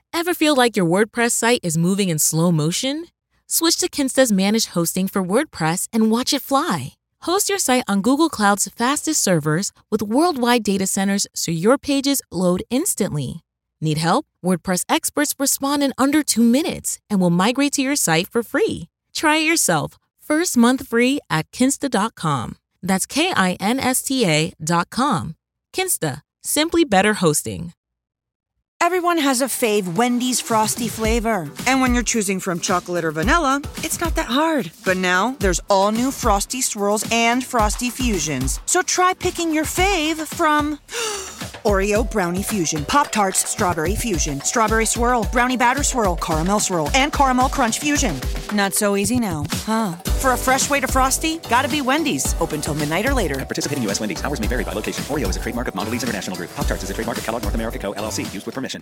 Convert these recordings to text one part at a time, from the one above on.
Ever feel like your WordPress site is moving in slow motion? Switch to Kinsta's managed hosting for WordPress and watch it fly. Host your site on Google Cloud's fastest servers with worldwide data centers so your pages load instantly. Need help? WordPress experts respond in under 2 minutes and will migrate to your site for free. Try it yourself. First month free at Kinsta.com. That's Kinsta.com. Kinsta. Simply better hosting. Everyone has a fave Wendy's Frosty flavor. And when you're choosing from chocolate or vanilla, it's not that hard. But now, there's all new Frosty Swirls and Frosty Fusions. So try picking your fave from Oreo Brownie Fusion, Pop-Tarts Strawberry Fusion, Strawberry Swirl, Brownie Batter Swirl, Caramel Swirl, and Caramel Crunch Fusion. Not so easy now, huh? For a fresh way to Frosty, gotta be Wendy's. Open till midnight or later. At participating U.S. Wendy's. Hours may vary by location. Oreo is a trademark of Mondelez International Group. Pop-Tarts is a trademark of Kellogg North America Co., LLC. Used with permission.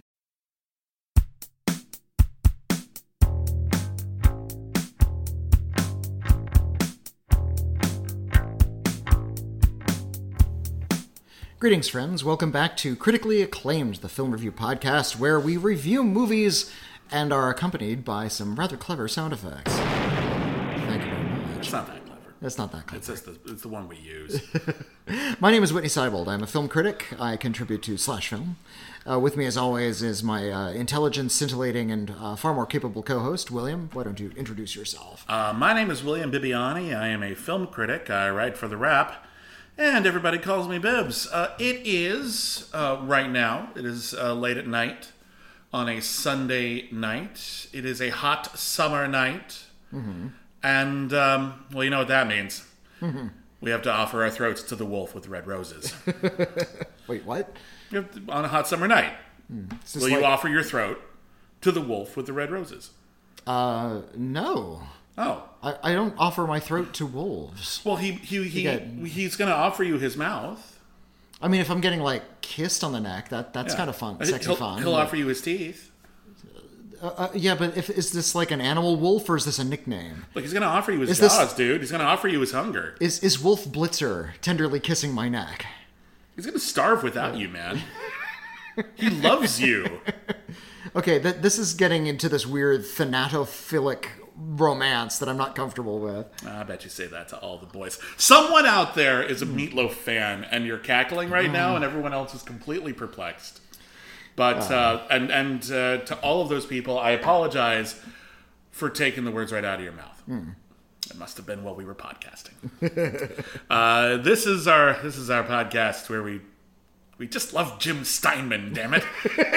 Greetings, friends. Welcome back to Critically Acclaimed, the film review podcast, where we review movies and are accompanied by some rather clever sound effects. Thank you very much. It's not that clever. It's not that clever. It's just it's the one we use. My name is Whitney Seibold. I'm a film critic. I contribute to Slash Film. With me, as always, is my intelligent, scintillating, and far more capable co-host, William. Why don't you introduce yourself? My name is William Bibbiani. I am a film critic. I write for The Wrap. And everybody calls me Bibbs. It is, right now, it is late at night on a Sunday night. It is a hot summer night. Mm-hmm. And, well, you know what that means. Mm-hmm. We have to offer our throats to the wolf with red roses. Wait, what? On a hot summer night. Will you offer your throat to the wolf with the red roses? No. Oh. I don't offer my throat to wolves. Well, he's going to offer you his mouth. I mean, if I'm getting, like, kissed on the neck, that's kind of fun, sexy fun. He'll offer you his teeth. Yeah, but is this like an animal wolf, or is this a nickname? Look, he's going to offer you his jaws, dude. He's going to offer you his hunger. Is Wolf Blitzer tenderly kissing my neck? He's going to starve without you, man. He loves you. Okay, this is getting into this weird thanatophilic romance that I'm not comfortable with. I bet you say that to all the boys. Someone out there is a Meatloaf fan, and you're cackling right now, and everyone else is completely perplexed. But to all of those people, I apologize for taking the words right out of your mouth. It must have been while we were podcasting. This is our podcast where we just love Jim Steinman, damn it.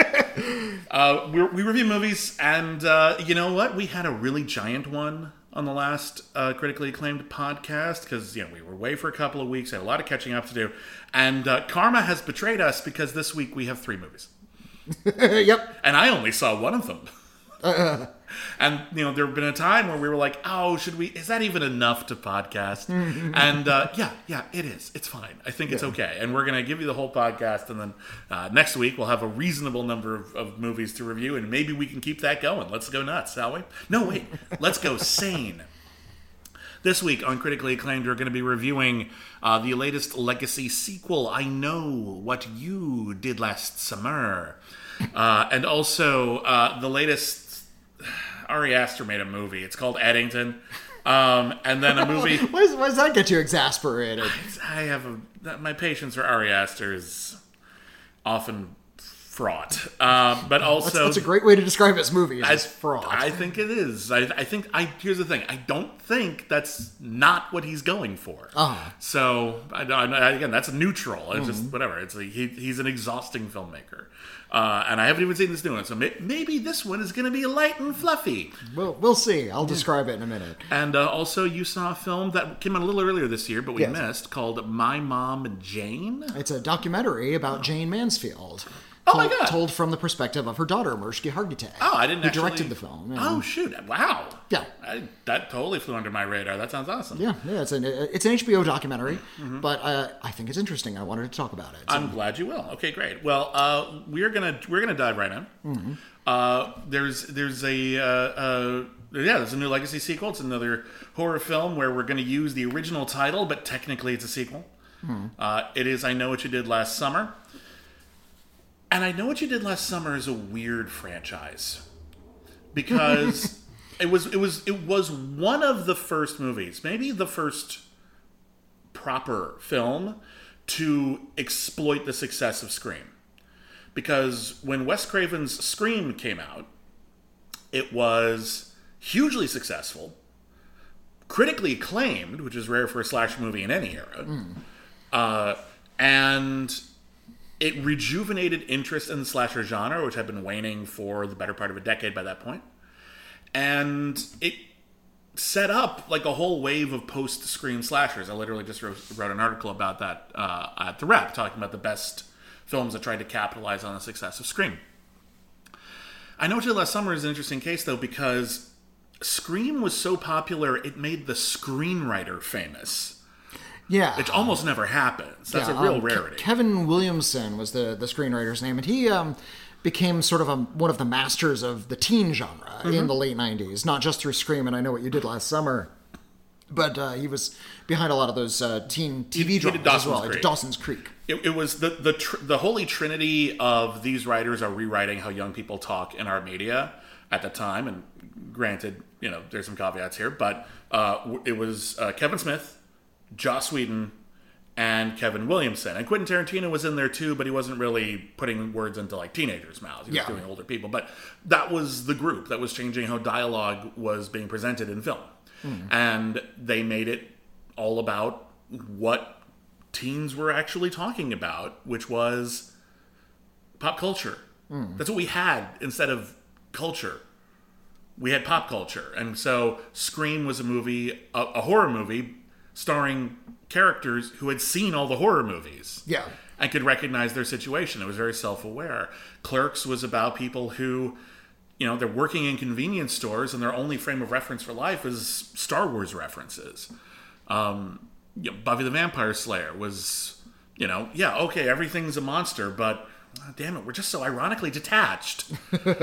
We review movies, and you know what? We had a really giant one on the last critically acclaimed podcast because we were away for a couple of weeks, had a lot of catching up to do, and karma has betrayed us because this week we have 3 movies. Yep. And I only saw one of them. And there have been a time where we were like, oh, is that even enough to podcast? And yeah, it is. It's fine. I think it's okay. And we're going to give you the whole podcast, and then next week we'll have a reasonable number of movies to review, and maybe we can keep that going. Let's go nuts, shall we? No, wait. Let's go sane. This week on Critically Acclaimed, we're going to be reviewing the latest legacy sequel, I Know What You Did Last Summer. And also the latest... Ari Aster made a movie. It's called Eddington. And then a movie... Why does that get you exasperated? My patience for Ari Aster is often fraught. But also... That's a great way to describe his movie, as fraught. I think it is. Here's the thing. I don't think that's not what he's going for. So, again, that's neutral. It's just whatever. He's an exhausting filmmaker. And I haven't even seen this new one, so maybe this one is going to be light and fluffy. We'll see. I'll describe it in a minute. And also, you saw a film that came out a little earlier this year, but we missed, called My Mom Jane. It's a documentary about Jane Mansfield. Oh my God! Told from the perspective of her daughter, Mariska Hargitay. Oh, I didn't. Who directed the film? Oh shoot! Wow. Yeah. That totally flew under my radar. That sounds awesome. Yeah. It's an HBO documentary, but I think it's interesting. I wanted to talk about it. So. I'm glad you will. Okay, great. Well, we're gonna dive right in. There's a new legacy sequel. It's another horror film where we're going to use the original title, but technically it's a sequel. It is I Know What You Did Last Summer. And I Know What You Did Last Summer is a weird franchise because it was one of the first movies, maybe the first proper film to exploit the success of Scream. Because when Wes Craven's Scream came out, it was hugely successful, critically acclaimed, which is rare for a slasher movie in any era, and it rejuvenated interest in the slasher genre, which had been waning for the better part of a decade by that point. And it set up like a whole wave of post-Scream slashers. I literally just wrote an article about that at The Rep, talking about the best films that tried to capitalize on the success of Scream. I Know What You Did Last Summer is an interesting case, though, because Scream was so popular, it made the screenwriter famous. Yeah. Which almost never happens. That's a real rarity. Kevin Williamson was the screenwriter's name, and he became sort of one of the masters of the teen genre in the late 90s, not just through Scream and I Know What You Did Last Summer, but he was behind a lot of those teen TV dramas as well, like Dawson's Creek. It was the holy trinity of these writers are rewriting how young people talk in our media at the time, and granted, there's some caveats here, but it was Kevin Smith, Joss Whedon, and Kevin Williamson. And Quentin Tarantino was in there too, but he wasn't really putting words into like teenagers' mouths. He was doing older people. But that was the group that was changing how dialogue was being presented in film. And they made it all about what teens were actually talking about, which was pop culture. That's what we had instead of culture. We had pop culture. And so Scream was a movie, a horror movie, starring characters who had seen all the horror movies. Yeah. And could recognize their situation. It was very self-aware. Clerks was about people who, they're working in convenience stores and their only frame of reference for life is Star Wars references. Buffy the Vampire Slayer was, okay, everything's a monster, but damn it, we're just so ironically detached.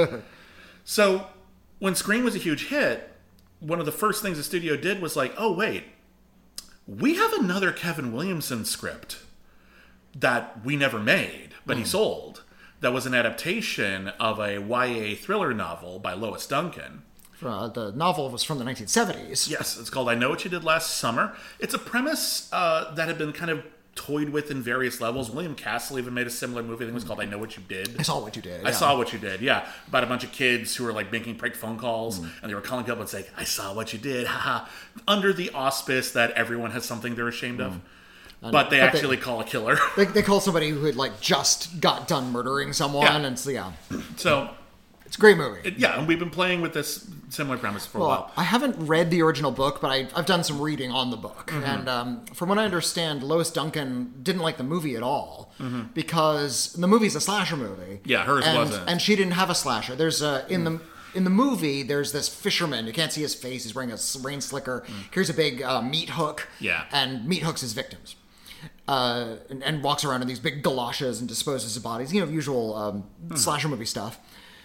So when Scream was a huge hit, one of the first things the studio did was like, oh, wait, we have another Kevin Williamson script that we never made, but he sold. That was an adaptation of a YA thriller novel by Lois Duncan. The novel was from the 1970s. Yes, it's called I Know What You Did Last Summer. It's a premise that had been kind of toyed with in various levels. William Castle even made a similar movie. I think it was called I Know What You Did. I Saw What You Did. I Saw What You Did, yeah. About a bunch of kids who were like making prank phone calls, and they were calling people and saying, I saw what you did, haha. Under the auspice that everyone has something they're ashamed of. But they actually call a killer. They call somebody who had like just got done murdering someone, and so So it's a great movie. And we've been playing with this similar premise for a while. I haven't read the original book, but I've done some reading on the book. And from what I understand, Lois Duncan didn't like the movie at all because the movie's a slasher movie. Yeah, hers wasn't. And she didn't have a slasher. There's in the movie, there's this fisherman. You can't see his face. He's wearing a rain slicker. Here's a big meat hook. Yeah. And meat hooks his victims. And walks around in these big galoshes and disposes of bodies. Usual slasher movie stuff.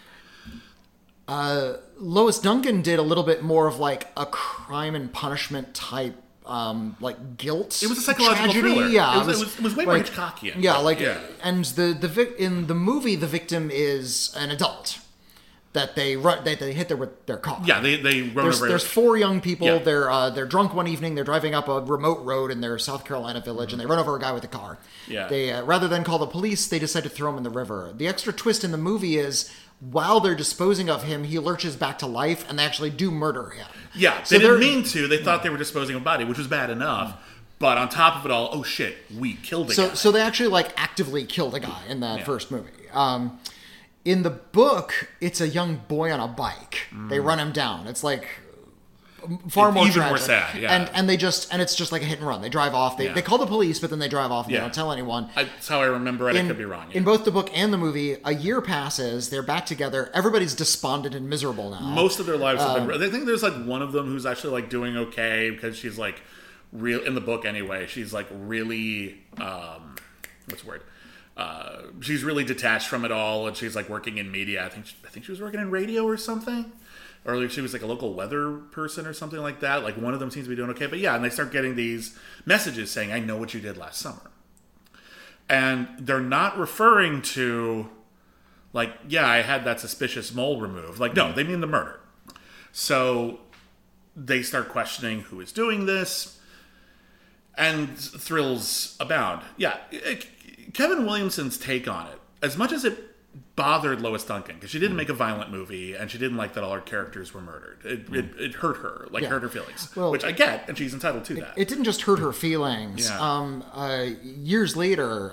Lois Duncan did a little bit more of like a crime and punishment type, like guilt. It was a psychological tragedy. thriller. Yeah, it was way more Hitchcockian. Yeah, and in the movie, the victim is an adult that they hit there with their car. Yeah, they run over. There's four young people. Yeah. They're drunk one evening. They're driving up a remote road in their South Carolina village, and they run over a guy with a car. Yeah. They rather than call the police, they decide to throw him in the river. The extra twist in the movie is, while they're disposing of him, he lurches back to life, and they actually do murder him. Yeah, so they didn't mean to. They thought they were disposing of a body, which was bad enough. But on top of it all, oh shit, we killed a guy. So they actually like actively killed a guy in that first movie. In the book, it's a young boy on a bike. They run him down. It's like far more even tragic. More sad. Yeah, and it's just like a hit and run. They drive off. They call the police, but then they drive off and they don't tell anyone. That's how I remember it. I could be wrong. Yeah. In both the book and the movie, a year passes. They're back together. Everybody's despondent and miserable now. Most of their lives have been. I think there's like one of them who's actually like doing okay because she's like real in the book anyway. She's like really what's the word? She's really detached from it all, and she's like working in media. I think she was working in radio or something. Or she was like a local weather person or something like that. Like one of them seems to be doing okay. But yeah, and they start getting these messages saying, I know what you did last summer. And they're not referring to Like, yeah, I had that suspicious mole removed. Like, no, they mean the murder. So they start questioning who is doing this, and thrills abound. Yeah, Kevin Williamson's take on it, as much as it bothered Lois Duncan, because she didn't make a violent movie, and she didn't like that all her characters were murdered. It hurt her, hurt her feelings, which I get, and she's entitled to that. It didn't just hurt her feelings. Yeah. Years later,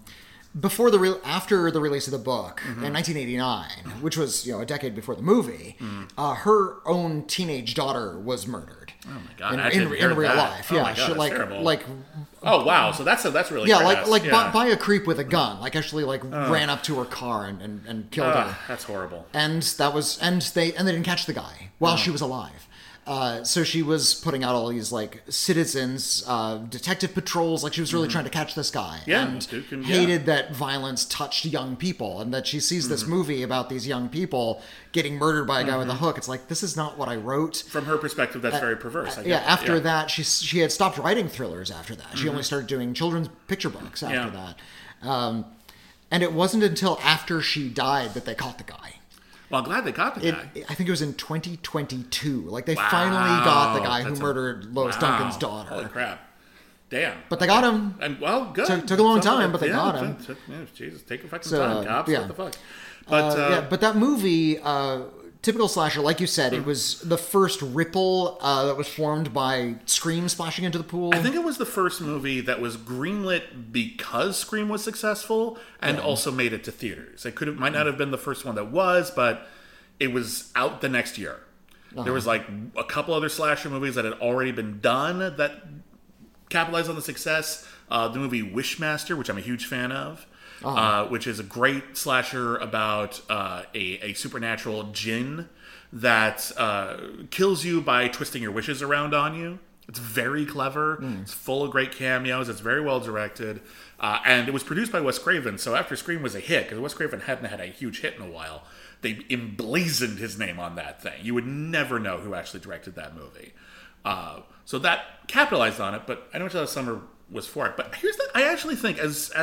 after the release of the book in 1989, which was a decade before the movie, her own teenage daughter was murdered. Oh my god! In real life, oh yeah, my god, that's terrible. Oh wow! So that's really by a creep with a gun, actually ran up to her car and killed her. That's horrible. And they didn't catch the guy while she was alive. So she was putting out all these citizens, detective patrols. She was really trying to catch this guy, and hated that violence touched young people, and that she sees this movie about these young people getting murdered by a guy with a hook. It's this is not what I wrote. From her perspective, that's very perverse. After that, she had stopped writing thrillers. After that, she only started doing children's picture books. After that, and it wasn't until after she died that they caught the guy. Well, I'm glad they caught the guy. I think it was in 2022. They finally got the guy who murdered Lois Duncan's daughter. Holy crap. Damn. But they got him. And, well, good. Took a long time, but they got him. Jesus, take a fucking time, cops. Yeah. What the fuck? But that movie, typical slasher, like you said, it was the first ripple that was formed by Scream splashing into the pool. I think it was the first movie that was greenlit because Scream was successful and also made it to theaters. It might not have been the first one that was, but it was out the next year. There was a couple other slasher movies that had already been done that capitalized on the success. The movie Wishmaster, which I'm a huge fan of. Which is a great slasher about a supernatural djinn that kills you by twisting your wishes around on you. It's very clever. It's full of great cameos. It's very well directed. And it was produced by Wes Craven. So after Scream was a hit, because Wes Craven hadn't had a huge hit in a while, they emblazoned his name on that thing. You would never know who actually directed that movie. So that capitalized on it, but I know Charlie Summer was for it. But here's the... I actually think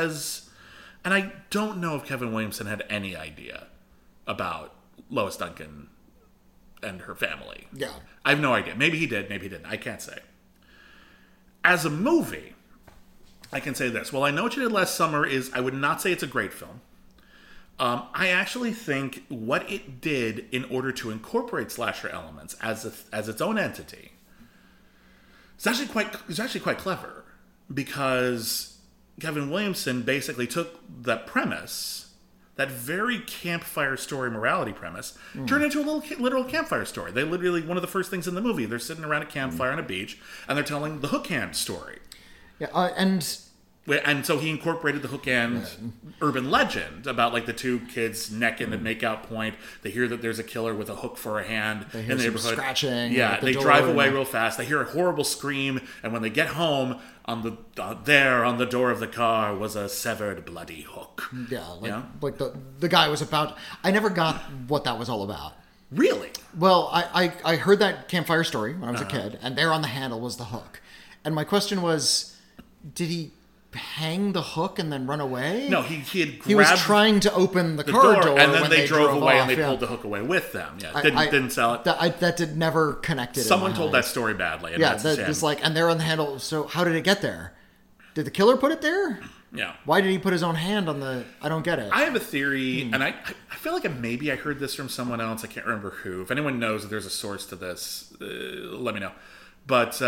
and I don't know if Kevin Williamson had any idea about Lois Duncan and her family. Yeah. I have no idea. Maybe he did, maybe he didn't. I can't say. As a movie, I can say this. Well, I Know What You Did Last Summer is, I would not say it's a great film. I actually think what it did in order to incorporate slasher elements as its own entity is actually quite clever, because Kevin Williamson basically took that premise, that very campfire story morality premise, turned into a literal campfire story. They literally, one of the first things in the movie, they're sitting around a campfire on a beach, and they're telling the hook hand story. Yeah, and so he incorporated the hook hand urban legend about the two kids necking at makeout point. They hear that there's a killer with a hook for a hand in the neighborhood. Scratching. Yeah, they drive away real fast. They hear a horrible scream, and when they get home, on the door of the car was a severed bloody hook. Yeah, the guy was about... I never got what that was all about. Really? Well, I heard that campfire story when I was a kid, and there on the handle was the hook. And my question was, did he hang the hook and then run away? No, he had grabbed... He was trying to open the car door and then when they drove away off, and they pulled the hook away with them. Yeah, didn't sell it. That did never connected. Someone told that story badly. And it's and they're on the handle. So how did it get there? Did the killer put it there? Yeah. Why did he put his own hand on the... I don't get it. I have a theory, and I feel like maybe I heard this from someone else. I can't remember who. If anyone knows that there's a source to this, let me know. But...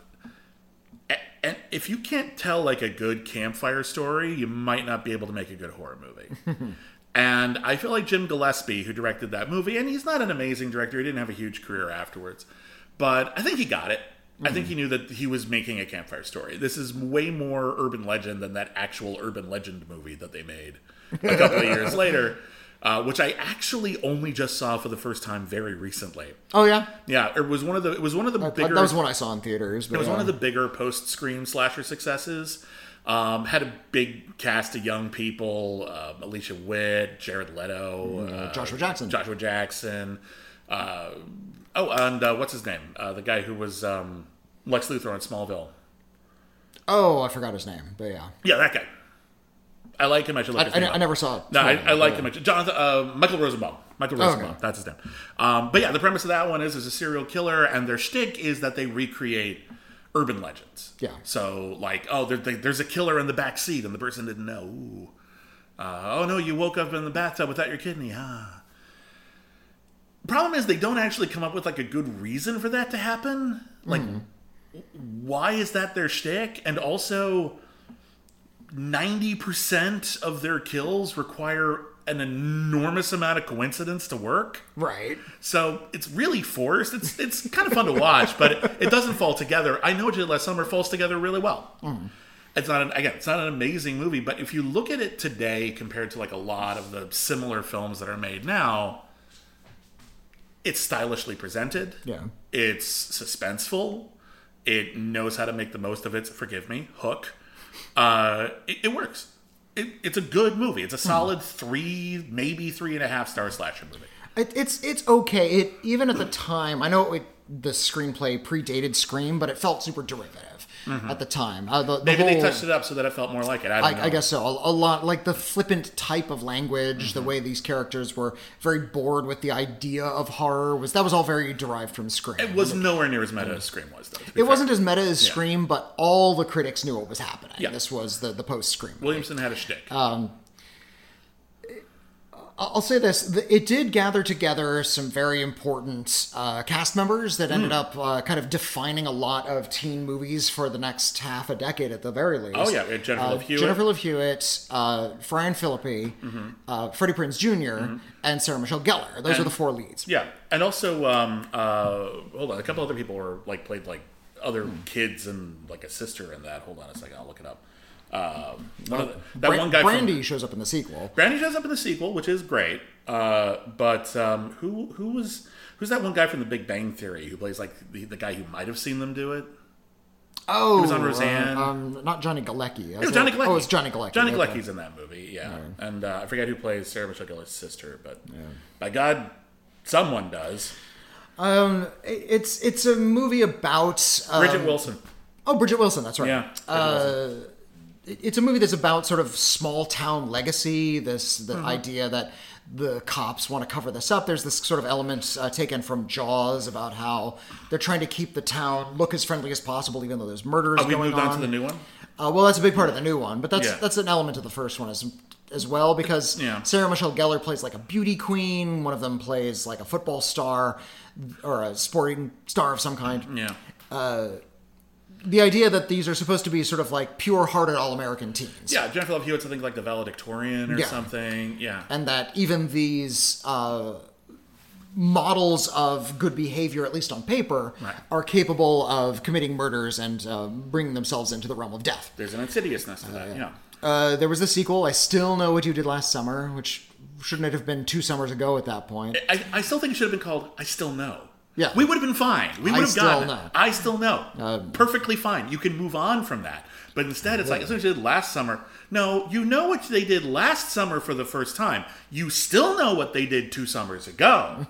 and if you can't tell a good campfire story, you might not be able to make a good horror movie. And I feel like Jim Gillespie, who directed that movie, and he's not an amazing director, he didn't have a huge career afterwards, but I think he got it. I think he knew that he was making a campfire story. This is way more urban legend than that actual urban legend movie that they made a couple of years later. Which I actually only just saw for the first time very recently. Oh yeah, yeah. It was one of the bigger. That was one I saw in theaters. But it was one of the bigger post-Scream slasher successes. Had a big cast of young people: Alicia Witt, Jared Leto, Joshua Jackson. And what's his name? The guy who was Lex Luthor in Smallville. Oh, I forgot his name, but yeah. Yeah, that guy. I like him. I should look his name up. I never saw it. No, I like him. Jonathan, Michael Rosenbaum. Michael Rosenbaum. That's his name. But yeah, the premise of that one is there's a serial killer, and their shtick is that they recreate urban legends. Yeah. So, like, there's a killer in the back seat, and the person didn't know. Ooh. Oh, no, you woke up in the bathtub without your kidney. Problem is, they don't actually come up with, like, a good reason for that to happen. Like, why is that their shtick? And also, 90% of their kills require an enormous amount of coincidence to work. Right. So it's really forced. It's kind of fun to watch, but it doesn't fall together. I Know What You Did Last Summer falls together really well. It's not an amazing movie, but if you look at it today compared to like a lot of the similar films that are made now, it's stylishly presented. Yeah. It's suspenseful. It knows how to make the most of its, forgive me, hook. It works. It's a good movie. It's a solid 3, maybe 3.5 star slasher movie. It's okay. Even at the time, I know the screenplay predated Scream, but it felt super derivative at the time. Maybe they touched it up so that it felt more like it. I don't know. I guess so. A lot, like the flippant type of language, the way these characters were very bored with the idea of horror, was all very derived from Scream. It was nowhere near as meta as Scream was, though. It wasn't as meta as Scream, but all the critics knew what was happening. Yeah. This was the post-Scream. Williamson had a shtick. I'll say this. It did gather together some very important cast members that ended up kind of defining a lot of teen movies for the next half a decade at the very least. Oh, yeah. We had Jennifer Love Hewitt, Brian Phillippe, Freddie Prinze Jr., and Sarah Michelle Gellar. Those are the 4 leads. Yeah. And also, hold on. A couple other people were played other kids and like a sister in that. Hold on a second. I'll look it up. One guy Brandy shows up in the sequel. Brandy shows up in the sequel, which is great. But who's that one guy from The Big Bang Theory who plays like the guy who might have seen them do it? Oh, he was on Roseanne. Not Johnny Galecki. It was Johnny Galecki. Oh, it's Johnny Galecki. Johnny Galecki's in that movie, yeah. And I forget who plays Sarah Michelle Gellar's sister, but by God, someone does. It's a movie about Bridget Wilson. Oh, Bridget Wilson. That's right. Yeah. It's a movie that's about sort of small town legacy. The idea that the cops want to cover this up. There's this sort of element taken from Jaws about how they're trying to keep the town look as friendly as possible, even though there's murders going on. We moved on to the new one? Well, that's a big part of the new one, but that's an element of the first one as well, because Sarah Michelle Gellar plays like a beauty queen. One of them plays like a football star or a sporting star of some kind. Yeah. The idea that these are supposed to be sort of like pure-hearted all-American teens. Yeah, Jennifer Love Hewitt's, I think, like the valedictorian or something. Yeah. And that even these models of good behavior, at least on paper, are capable of committing murders and bringing themselves into the realm of death. There's an insidiousness to that, yeah. There was the sequel, I Still Know What You Did Last Summer, which shouldn't it have been 2 summers ago at that point. I still think it should have been called I Still Know. Yeah. We would have been fine. We would have gotten it. I Still Know. Perfectly fine. You can move on from that. But instead, it's like, as soon as you did last summer. No, you know what they did last summer for the first time. You still know what they did 2 summers ago.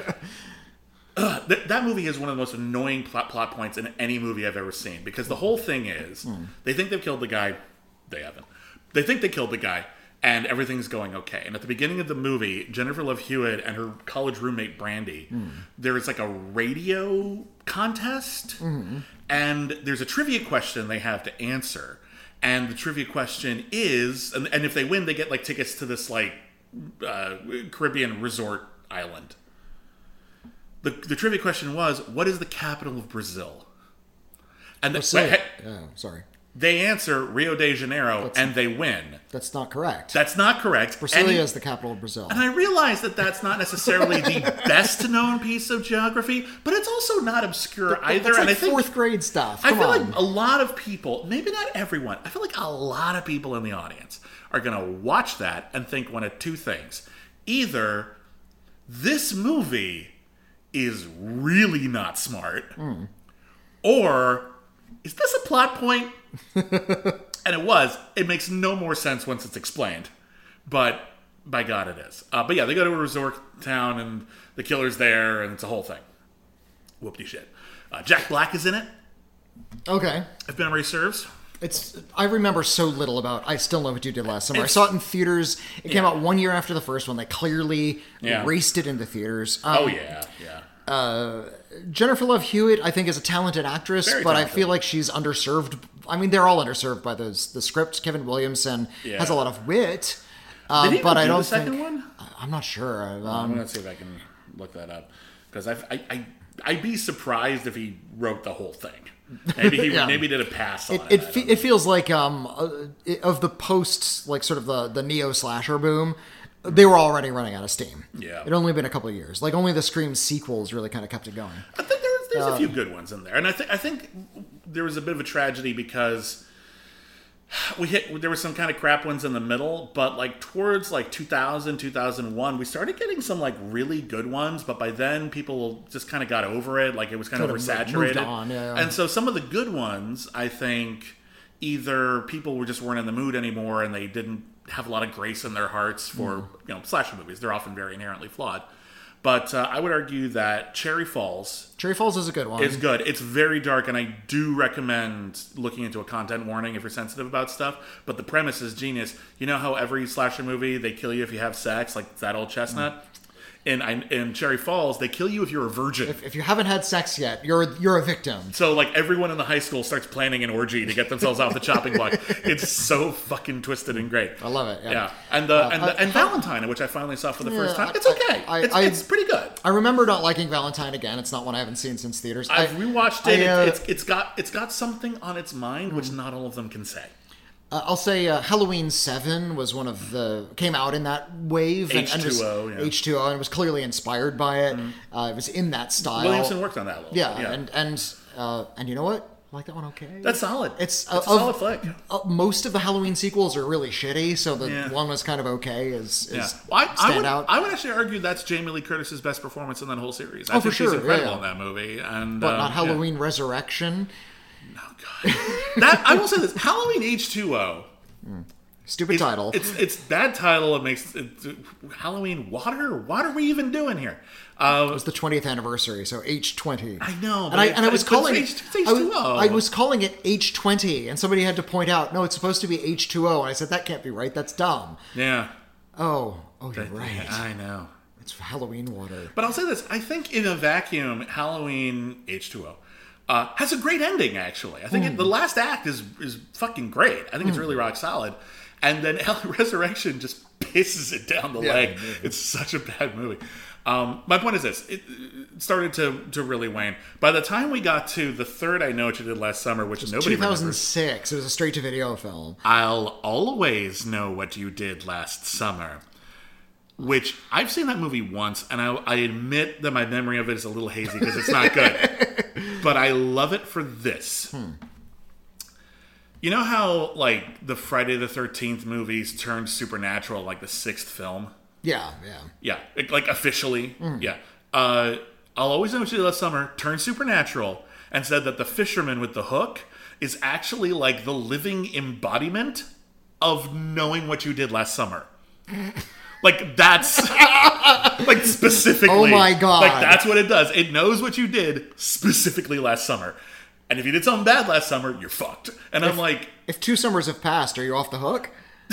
That movie is one of the most annoying plot points in any movie I've ever seen. Because the whole thing is, they think they've killed the guy. They haven't. They think they killed the guy. And everything's going okay. And at the beginning of the movie, Jennifer Love Hewitt and her college roommate, Brandy, there's like a radio contest. And there's a trivia question they have to answer. And the trivia question is, and if they win, they get like tickets to this like Caribbean resort island. The trivia question was, what is the capital of Brazil? And sorry. They answer Rio de Janeiro, and they win. That's not correct. That's not correct. Brasilia is the capital of Brazil. And I realize that that's not necessarily the best known piece of geography, but it's also not obscure either. It's like and I think 4th grade stuff. I feel like a lot of people, maybe not everyone, I feel like a lot of people in the audience are going to watch that and think one of 2 things. Either this movie is really not smart, or is this a plot point? And it was. It makes no more sense once it's explained. But by God, it is. But yeah, they go to a resort town and the killer's there and it's a whole thing. Whoop-de shit. Jack Black is in it. Okay. If memory serves. I remember so little about I Still Know What You Did Last Summer. I saw it in theaters. It came out 1 year after the first one. They clearly raced it into theaters. Jennifer Love Hewitt, I think, is a talented actress, but I feel like she's underserved. I mean, they're all underserved by the script. Kevin Williamson has a lot of wit. Did he but I don't the second think, one? I'm not sure. I'm going to see if I can look that up. Because I'd be surprised if he wrote the whole thing. Maybe he maybe did a pass on it. It feels like of the post, like sort of the neo slasher boom, they were already running out of steam. Yeah, it'd only been a couple of years. Like only the Scream sequels really kind of kept it going. I think there's a few good ones in there, and I think there was a bit of a tragedy because there were some kind of crap ones in the middle, but like towards like 2000, 2001, we started getting some like really good ones, but by then people just kind of got over it. Like it was kind of oversaturated. Moved on, And so some of the good ones, I think either people just weren't in the mood anymore and they didn't have a lot of grace in their hearts for, slasher movies. They're often very inherently flawed. But I would argue that Cherry Falls... Cherry Falls is a good one. It's good. It's very dark, and I do recommend looking into a content warning if you're sensitive about stuff. But the premise is genius. You know how every slasher movie, they kill you if you have sex, like that old chestnut? In Cherry Falls, they kill you if you're a virgin. If you haven't had sex yet, you're a victim. So like everyone in the high school starts planning an orgy to get themselves off the chopping block. It's so fucking twisted and great. I love it. Yeah. And Valentine, which I finally saw for the first time. It's okay. It's pretty good. I remember not liking Valentine again. It's not one I haven't seen since theaters. I've rewatched it. It's got something on its mind which not all of them can say. I'll say Halloween 7 was one of came out in that wave. H2O, H2O, and was clearly inspired by it. It was in that style. Williamson worked on that a little bit. And you know what? I like that one okay. That's solid. It's a solid flick. Most of the Halloween sequels are really shitty, so the one was kind of okay. I would actually argue that's Jamie Lee Curtis's best performance in that whole series. I think she's incredible in that movie. But not Halloween Resurrection. Oh god, that I will say this: Halloween H2O. Stupid title. It's bad title. It makes Halloween Water. What are we even doing here? It was the 20th anniversary, so H20. I know, and I was calling it H2O. I was calling it H20, and somebody had to point out, no, it's supposed to be H2O, and I said that can't be right. That's dumb. Yeah. Oh, you're right. Yeah, I know. It's Halloween Water. But I'll say this: I think in a vacuum, Halloween H2O. Has a great ending, actually. I think the last act is fucking great. I think it's really rock solid. And then Resurrection just pisses it down the leg. Yeah. It's such a bad movie. My point is this. It started to really wane. By the time we got to the third I Know What You Did Last Summer, which nobody 2006. remembers. It was a straight-to-video film. I'll always know what you did last summer. Which, I've seen that movie once, and I admit that my memory of it is a little hazy because it's not good. But I love it for this. You know how, like, the Friday the 13th movies turned supernatural, like the sixth film? Yeah. Yeah, like officially. Yeah. I'll Always Know What You Did Last Summer turned supernatural and said that the fisherman with the hook is actually like the living embodiment of knowing what you did last summer. Like, that's... like, specifically. Oh, my God. Like, that's what it does. It knows what you did specifically last summer. And if you did something bad last summer, you're fucked. And I'm like... If 2 summers have passed, are you off the hook?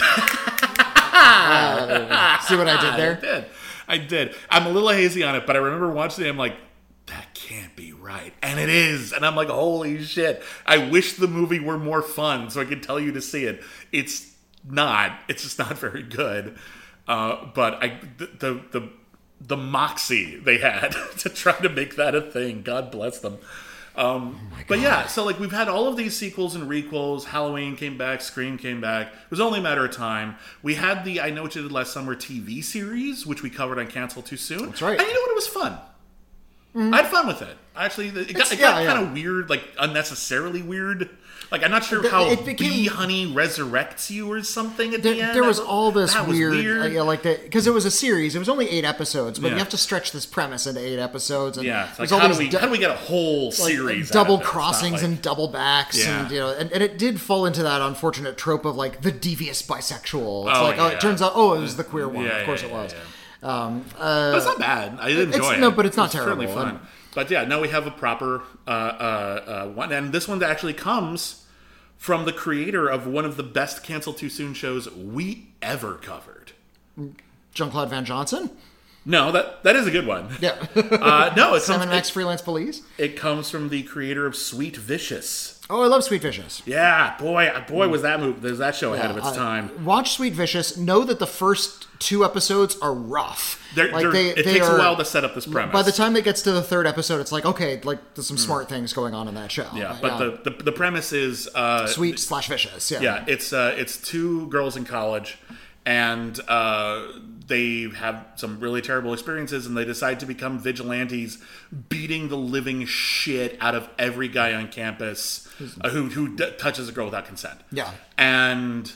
See what I did there? I did. I'm a little hazy on it, but I remember watching it, I'm like, that can't be right. And it is. And I'm like, holy shit. I wish the movie were more fun so I could tell you to see it. It's not. It's just not very good. But the moxie they had to try to make that a thing, God bless them. But yeah, so like we've had all of these sequels and requels. Halloween came back, Scream came back. It was only a matter of time. We had the I Know What You Did Last Summer TV series, which we covered on Cancel Too Soon. That's right. And you know what? It was fun. I had fun with it. Actually, it got kind of weird, like unnecessarily weird. Like, I'm not sure how Bee Honey resurrects you or something at the end. There was all this weird. Because it was a series. It was only 8 episodes, but you have to stretch this premise into 8 episodes. And it's like, how do we get a whole series? Double crossings and double backs, and and it did fall into that unfortunate trope of like the devious bisexual. It's it turns out, it was the queer one. Of course it was. But it's not bad. I did enjoy it. No, but it's not terrible. It's certainly fun. But yeah, now we have a proper one, and this one actually comes from the creator of one of the best Cancel Too Soon shows we ever covered. Jean-Claude Van Johnson? No, that is a good one. Yeah. No, it Sam comes, and Max Freelance Police? it comes from the creator of Sweet Vicious. Oh, I love Sweet Vicious. Yeah, boy, was that show ahead of its time. Watch Sweet Vicious. Know that the first 2 episodes are rough. It takes a while to set up this premise. By the time it gets to the 3rd episode, it's like, okay, like there's some smart things going on in that show. Yeah, but the premise is Sweet/vicious. Yeah, it's 2 girls in college, and they have some really terrible experiences, and they decide to become vigilantes, beating the living shit out of every guy on campus who touches a girl without consent. Yeah, and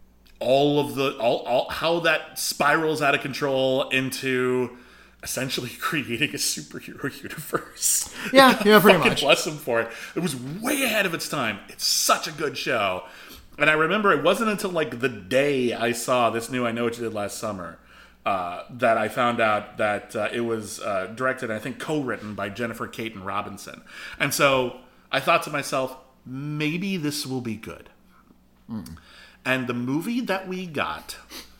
all how that spirals out of control into essentially creating a superhero universe. Yeah, pretty much. Bless them for it. It was way ahead of its time. It's such a good show. And I remember it wasn't until like the day I saw this new I Know What You Did Last Summer that I found out that it was directed and I think co-written by Jennifer Caton Robinson. And so I thought to myself, maybe this will be good. And the movie that we got,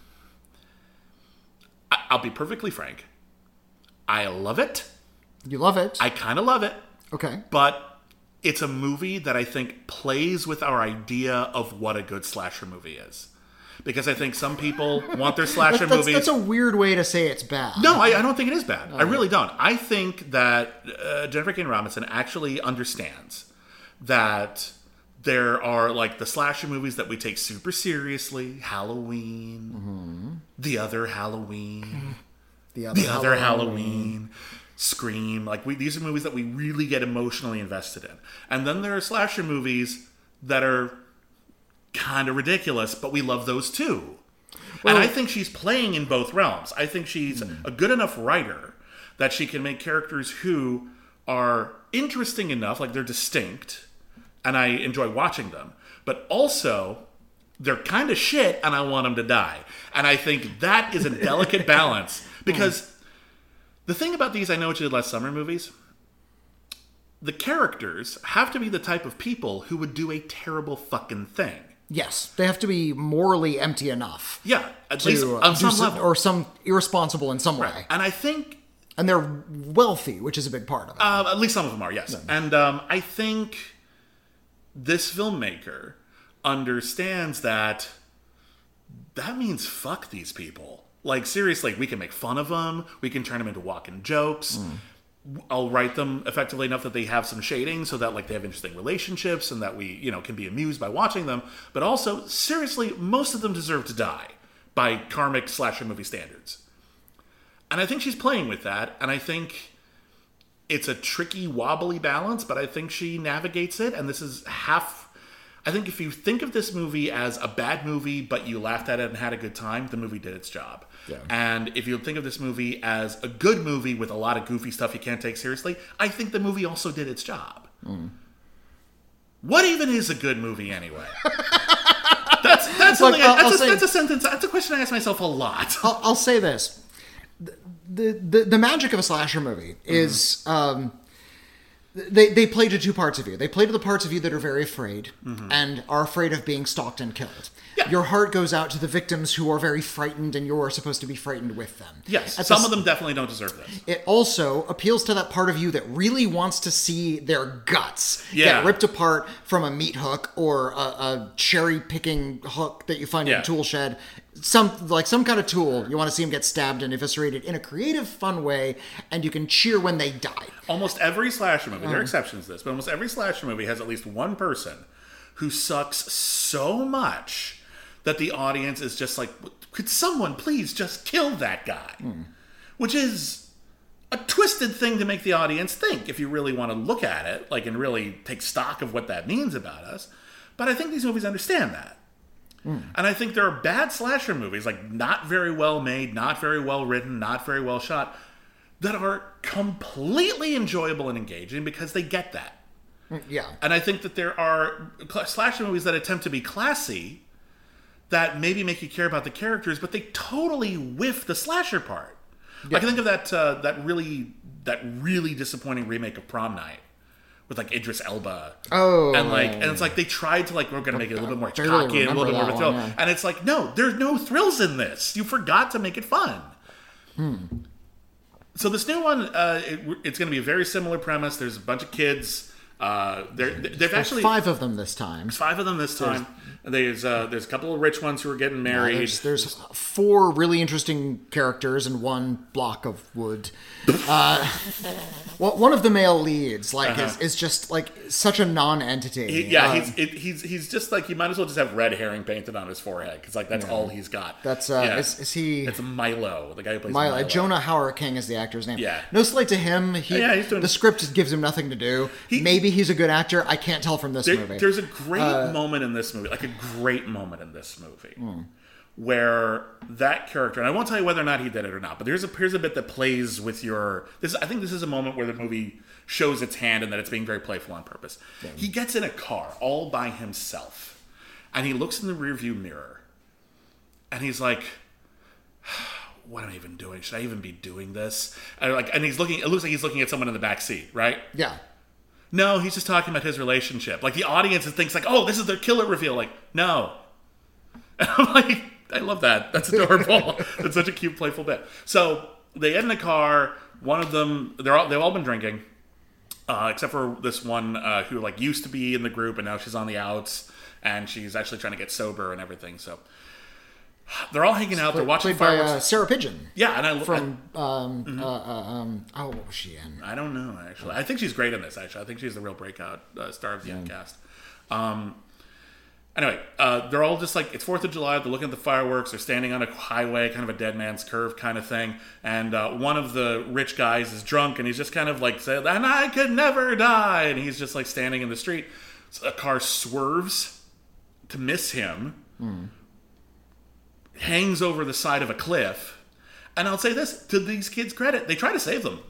I'll be perfectly frank, I love it. You love it. I kind of love it. Okay. But it's a movie that I think plays with our idea of what a good slasher movie is. Because I think some people want their slasher movies... That's a weird way to say it's bad. No, I don't think it is bad. I really don't. I think that Jennifer Caton Robinson actually understands that there are like the slasher movies that we take super seriously. Halloween. The Other Halloween. The Other Halloween. Scream. Like these are movies that we really get emotionally invested in. And then there are slasher movies that are kind of ridiculous, but we love those too. Well, and I think she's playing in both realms. I think she's a good enough writer that she can make characters who are interesting enough, like they're distinct, and I enjoy watching them. But also, they're kind of shit, and I want them to die. And I think that is a delicate balance. Because the thing about these I Know What You Did Last Summer movies, the characters have to be the type of people who would do a terrible fucking thing. Yes, they have to be morally empty enough. Yeah, at least on some level. Or some irresponsible in some way. And I think... And they're wealthy, which is a big part of it. At least some of them are, yes. No. And I think this filmmaker understands that means fuck these people. Like, seriously, we can make fun of them. We can turn them into walking jokes. I'll write them effectively enough that they have some shading so that like they have interesting relationships and that we, can be amused by watching them. But also, seriously, most of them deserve to die by karmic slasher movie standards. And I think she's playing with that. And I think it's a tricky, wobbly balance, but I think she navigates it. And this is I think if you think of this movie as a bad movie, but you laughed at it and had a good time, the movie did its job. Yeah. And if you think of this movie as a good movie with a lot of goofy stuff you can't take seriously, I think the movie also did its job. What even is a good movie anyway? That's something. That's a sentence. That's a question I ask myself a lot. I'll say this: the magic of a slasher movie is. They play to 2 parts of you. They play to the parts of you that are very afraid and are afraid of being stalked and killed. Yeah. Your heart goes out to the victims who are very frightened, and you're supposed to be frightened with them. Yes, some of them definitely don't deserve this. It also appeals to that part of you that really wants to see their guts get ripped apart from a meat hook or a cherry-picking hook that you find in a tool shed. Some kind of tool. You want to see them get stabbed and eviscerated in a creative, fun way, and you can cheer when they die. Almost every slasher movie, there are exceptions to this, but almost every slasher movie has at least one person who sucks so much that the audience is just like, could someone please just kill that guy? Which is a twisted thing to make the audience think, if you really want to look at it, and really take stock of what that means about us. But I think these movies understand that. And I think there are bad slasher movies, not very well made, not very well written, not very well shot, that are completely enjoyable and engaging because they get that. Yeah. And I think that there are slasher movies that attempt to be classy that maybe make you care about the characters, but they totally whiff the slasher part. Yeah. I can think of that really disappointing remake of Prom Night with like Idris Elba. Oh, and it's like they tried to like we're gonna make it a little bit more I really cocky and a little bit more of a remember thrill, that one, and it's like no, there's no thrills in this. You forgot to make it fun. So this new one, it's going to be a very similar premise. There's a bunch of kids. They've actually 5 of them this time. 5 of them this time. There's a couple of rich ones who are getting married. There's 4 really interesting characters and 1 block of wood. One of the male leads is just like such a non-entity. He's just like he might as well just have red herring painted on his forehead because like that's all he's got. That's is he? It's Milo, the guy who plays Milo. Jonah Hauer King is the actor's name. Yeah. No slight to him. He's doing. The script gives him nothing to do. Maybe he's a good actor. I can't tell from this movie. There's a great moment in this movie, where that character, and I won't tell you whether or not he did it or not, but here's a bit that plays with your. I think this is a moment where the movie shows its hand and that it's being very playful on purpose. Yeah. He gets in a car all by himself, and he looks in the rearview mirror, and he's like, "What am I even doing? Should I even be doing this?" And he's looking. It looks like he's looking at someone in the back seat, right? Yeah. No, he's just talking about his relationship. Like the audience thinks like, "Oh, this is the killer reveal." Like, no. And I'm like, I love that. That's adorable. It's such a cute, playful bit. So they get in the car. One of them, they've all been drinking, except for this one who like used to be in the group and now she's on the outs and she's actually trying to get sober and everything. So they're all hanging out. They're watching fireworks. By Sarah Pigeon. Yeah, and what was she in? I don't know actually. I think she's great in this. Actually, I think she's the real breakout star of the end cast. Anyway, they're all just like, it's 4th of July, they're looking at the fireworks, they're standing on a highway, kind of a dead man's curve kind of thing, and one of the rich guys is drunk, and he's just kind of like, saying, and I could never die, and he's just like standing in the street. So a car swerves to miss him, hangs over the side of a cliff, and I'll say this, to these kids' credit, they try to save them.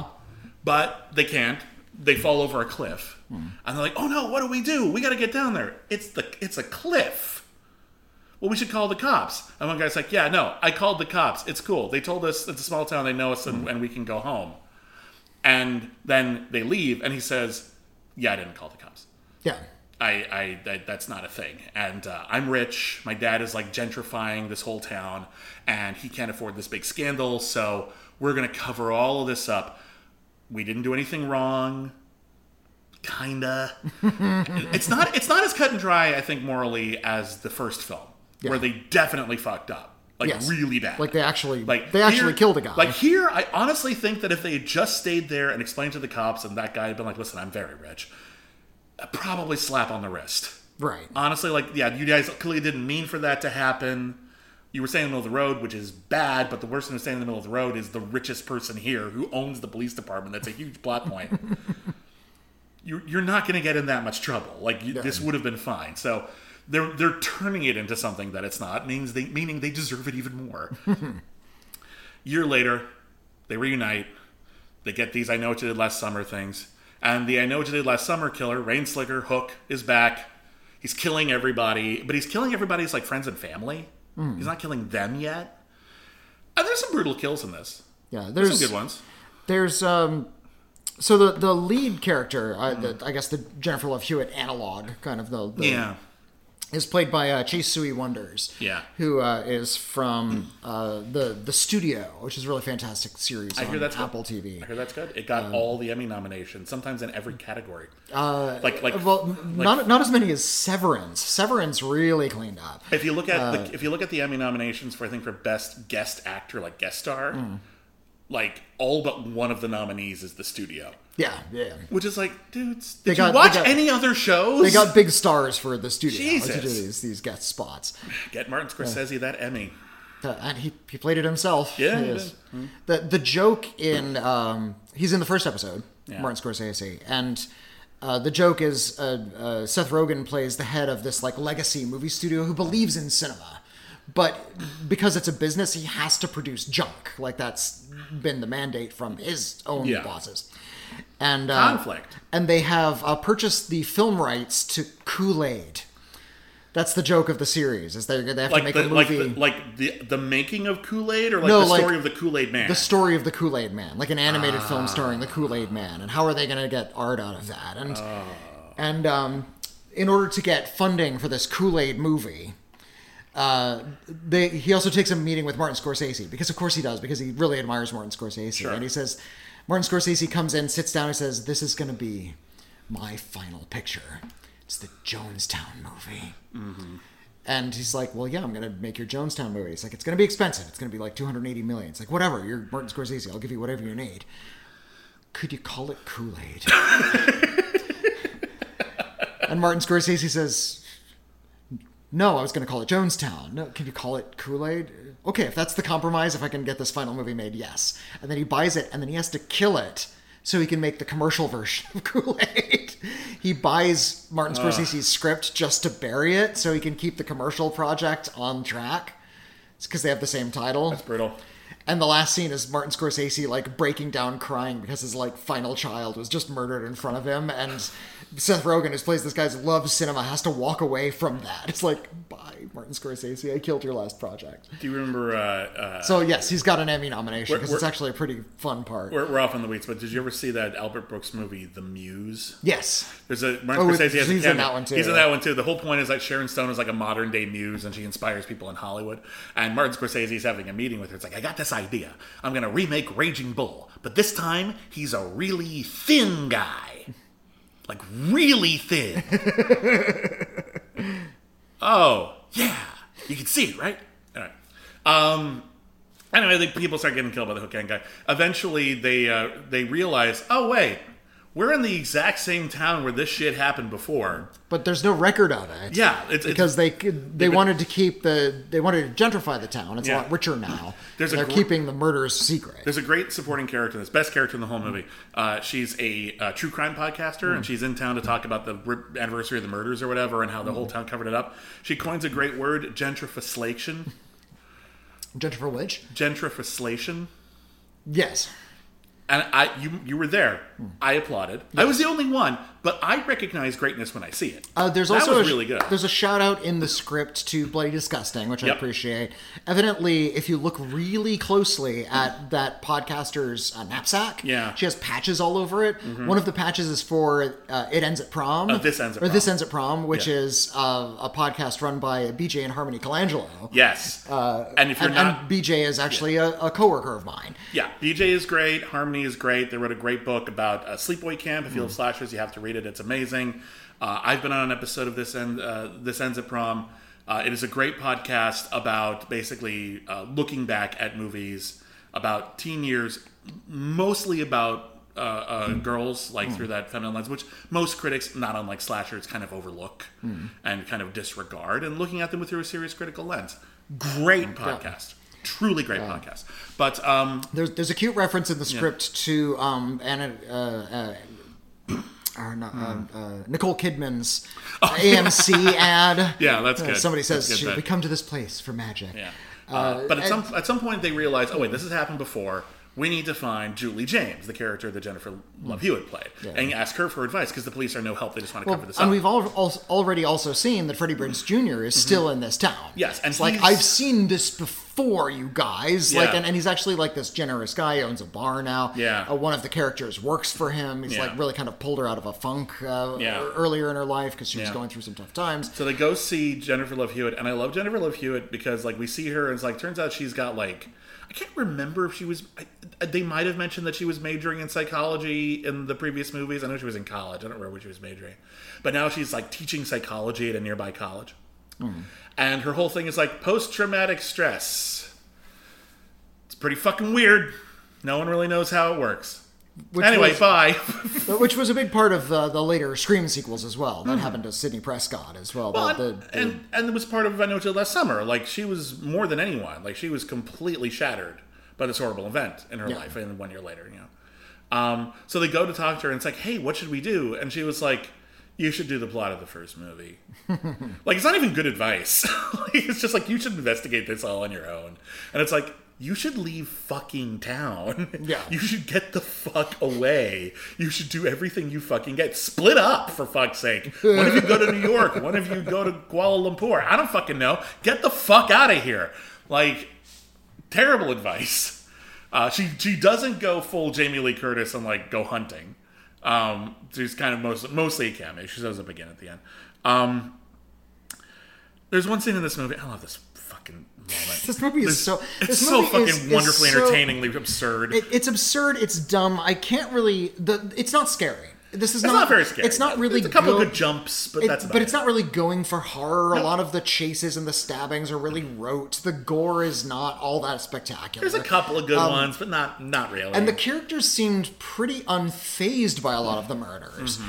But they can't. They fall over a cliff. And they're like, oh no, what do? We got to get down there. It's a cliff. Well, we should call the cops. And one guy's like, yeah, no, I called the cops. It's cool. They told us it's a small town. They know us and we can go home. And then they leave and he says, yeah, I didn't call the cops. Yeah. I that's not a thing. And I'm rich. My dad is like gentrifying this whole town and he can't afford this big scandal. So we're going to cover all of this up. We didn't do anything wrong. Kinda. It's not as cut and dry, I think, morally as the first film, where they definitely fucked up. Really bad. Like they actually killed a guy. Like here, I honestly think that if they had just stayed there and explained to the cops and that guy had been like, listen, I'm very rich, I'd probably slap on the wrist. Right. Honestly, like, yeah, you guys clearly didn't mean for that to happen. You were staying in the middle of the road, which is bad, but the worst thing to stay in the middle of the road is the richest person here who owns the police department. That's a huge plot point. You're not going to get in that much trouble. Like, this would have been fine. So they're turning it into something that it's not, meaning they deserve it even more. Year later, they reunite. They get these I Know What You Did Last Summer things. And the I Know What You Did Last Summer killer, Rain Slicker, Hook, is back. He's killing everybody. But he's killing everybody's, like, friends and family. He's not killing them yet. And there's some brutal kills in this. Yeah, there's some good ones. There's so the lead character, I guess the Jennifer Love Hewitt analog, kind of is played by Chase Sui Wonders. Yeah, who is from the Studio, which is a really fantastic series on Apple TV. I heard that's good. It got all the Emmy nominations, sometimes in every category. Not as many as Severance. Severance really cleaned up. If you look at the Emmy nominations for best guest actor, like guest star. Like, all but one of the nominees is The Studio. Yeah. Which is like, dudes, did you watch any other shows? They got big stars for The Studio. Jesus. To do these guest spots. Get Martin Scorsese that Emmy. And he played it himself. Yeah. He is. The joke in... he's in the first episode, Martin Scorsese, and... the joke is Seth Rogen plays the head of this like legacy movie studio who believes in cinema. But because it's a business, he has to produce junk. Like, that's been the mandate from his own bosses. And conflict. And they have purchased the film rights to Kool-Aid. That's the joke of the series, is they have to Like make the a movie. the making of Kool-Aid, or like No, the like story of the Kool-Aid Man. The story of the Kool-Aid Man, like an animated film starring the Kool-Aid Man, and how are they going to get art out of that? And in order to get funding for this Kool-Aid movie, he also takes a meeting with Martin Scorsese, because of course he does, because he really admires Martin Scorsese. Sure. And he says, Martin Scorsese comes in, sits down, and says, "This is going to be my final picture. It's the Jonestown movie." Mm-hmm. And he's like, "Well, yeah, I'm going to make your Jonestown movie." He's like, "It's going to be expensive. It's going to be like $280 million. It's like, "Whatever, you're Martin Scorsese. I'll give you whatever you need. Could you call it Kool-Aid?" And Martin Scorsese says, "No, I was going to call it Jonestown. No, can you call it Kool-Aid?" "Okay, if that's the compromise, if I can get this final movie made, yes." And then he buys it, and then he has to kill it so he can make the commercial version of Kool-Aid. He buys Martin Scorsese's script just to bury it so he can keep the commercial project on track. It's because they have the same title. That's brutal. And the last scene is Martin Scorsese like breaking down crying because his like final child was just murdered in front of him, and Seth Rogen, who plays this guy's loves cinema, has to walk away from that. It's like, bye, Martin Scorsese, I killed your last project. Do you remember... So yes, he's got an Emmy nomination because it's actually a pretty fun part. We're off on the weeds, but did you ever see that Albert Brooks movie, The Muse? Yes. There's a Martin Scorsese has he's a cameo. in that one too. He's in that one too. The whole point is that Sharon Stone is like a modern day muse, and she inspires people in Hollywood. And Martin Scorsese is having a meeting with her. It's like, "I got this idea. I'm going to remake Raging Bull, but this time he's a really thin guy, like really thin." Oh yeah, you can see it, right? All right. Anyway, people start getting killed by the hook hand guy. Eventually, they realize, oh wait, we're in the exact same town where this shit happened before. But there's no record of it. Yeah, because they wanted to gentrify the town. It's a lot richer now. They're keeping the murders secret. There's a great supporting character, this best character in the whole movie. She's a true crime podcaster, and she's in town to talk about the anniversary of the murders or whatever, and how the whole town covered it up. She coins a great word, gentrification. Gentrification which? Gentrification. Yes. And you were there. I applauded. Yes. I was the only one, but I recognize greatness when I see it. There's that also was really good. There's a shout out in the script to Bloody Disgusting, which I appreciate. Evidently, if you look really closely at that podcaster's knapsack, she has patches all over it. Mm-hmm. One of the patches is for It Ends at Prom. This Ends at Prom, which is a podcast run by BJ and Harmony Colangelo. Yes. And if you're not... And BJ is actually a coworker of mine. Yeah, BJ is great. Harmony is great. They wrote a great book about sleepaway camp. If you love slashers, you have to read it. It's amazing. I've been on an episode of This Ends at Prom. It is a great podcast about basically looking back at movies about teen years, mostly about girls, like through that feminine lens, which most critics, not unlike slashers, kind of overlook and kind of disregard, and looking at them through a serious critical lens. Great podcast. Truly great podcast. But there's a cute reference in the script to Nicole Kidman's AMC ad. Yeah, that's good. Somebody says, "We come to this place for magic." Yeah. But at some point they realize, oh wait, this has happened before. We need to find Julie James, the character that Jennifer Love Hewitt played, and ask her for advice because the police are no help. They just want to cover this up. And we've already also seen that Freddie Prinze Jr. is still in this town. Yes, and it's like, I've seen this before, you guys. Yeah. Like, and he's actually like this generous guy. He owns a bar now. Yeah. One of the characters works for him. He's like really kind of pulled her out of a funk earlier in her life because she was going through some tough times. So they go see Jennifer Love Hewitt, and I love Jennifer Love Hewitt because like we see her, and it's like turns out she's got like. I can't remember if she was... They might have mentioned that she was majoring in psychology in the previous movies. I know she was in college. I don't remember what she was majoring. But now she's like teaching psychology at a nearby college. And her whole thing is like post-traumatic stress. It's pretty fucking weird. No one really knows how it works. Bye. Which was a big part of the later Scream sequels as well. That happened to Sidney Prescott as well. And it was part of I Know Till Last Summer. Like, she was more than anyone. Like, she was completely shattered by this horrible event in her life. And 1 year later, So they go to talk to her, and it's like, hey, what should we do? And she was like, you should do the plot of the first movie. Like, it's not even good advice. Like, it's just like, you should investigate this all on your own. And it's like, you should leave fucking town. Yeah. You should get the fuck away. You should do everything you fucking get. Split up, for fuck's sake. One of you go to New York. One of you go to Kuala Lumpur. I don't fucking know. Get the fuck out of here. Like, terrible advice. She doesn't go full Jamie Lee Curtis and, like, go hunting. She's kind of mostly a cameo. She shows up again at the end. There's one scene in this movie. I love this fucking moment. This movie is so... It's so fucking wonderfully entertainingly absurd. It's absurd. It's dumb. I can't really... It's not scary. It's not very scary. It's not really... There's a couple of good jumps, but that's about it. But it's not really going for horror. A lot of the chases and the stabbings are really rote. The gore is not all that spectacular. There's a couple of good ones, but not really. And the characters seemed pretty unfazed by a lot of the murders.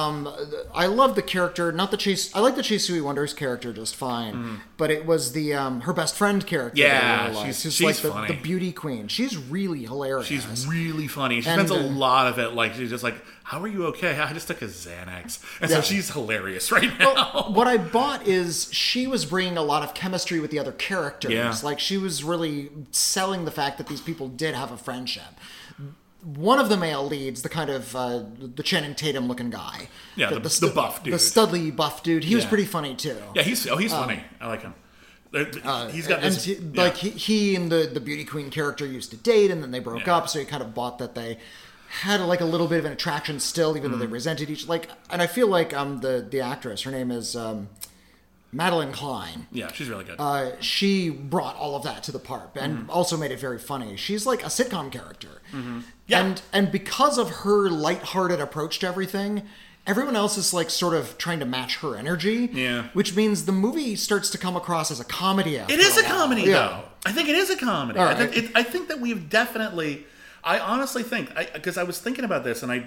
I love the character, not the Chase... I like the Chase Sui Wonders character just fine, but it was the her best friend character. Yeah, that I she's like funny. The beauty queen. She's really hilarious. She's really funny. She spends a lot of it, like, she's just like, how are you okay? I just took a Xanax. And so she's hilarious right now. Well, what I bought is she was bringing a lot of chemistry with the other characters. Yeah. Like, she was really selling the fact that these people did have a friendship. One of the male leads, the kind of the Channing Tatum looking guy. Yeah, the buff dude. The studly buff dude. He was pretty funny too. Yeah, he's funny. I like him. He's got this... He and the beauty queen character used to date, and then they broke up, so he kind of bought that they had like a little bit of an attraction still, even though they resented each... And I feel like the actress, her name is Madeline Klein. Yeah, she's really good. She brought all of that to the part, and also made it very funny. She's like a sitcom character. Yeah. And because of her lighthearted approach to everything, everyone else is like sort of trying to match her energy. Yeah. Which means the movie starts to come across as a comedy. It is a comedy, though. I think it is a comedy. All right. I think that we've definitely... I honestly think... Because I was thinking about this, and I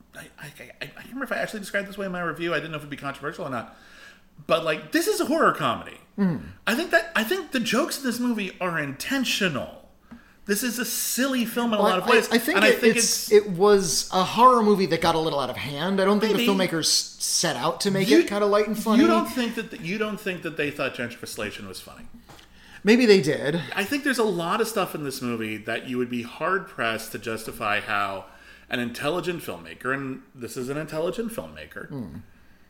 can't remember if I actually described it this way in my review. I didn't know if it'd be controversial or not. But, like, this is a horror comedy. I think the jokes in this movie are intentional. This is a silly film in a lot of ways. I think it was a horror movie that got a little out of hand. I don't think the filmmakers set out to make it kind of light and funny. You don't think that they thought gentrification was funny? Maybe they did. I think there's a lot of stuff in this movie that you would be hard pressed to justify how an intelligent filmmaker, and this is an intelligent filmmaker,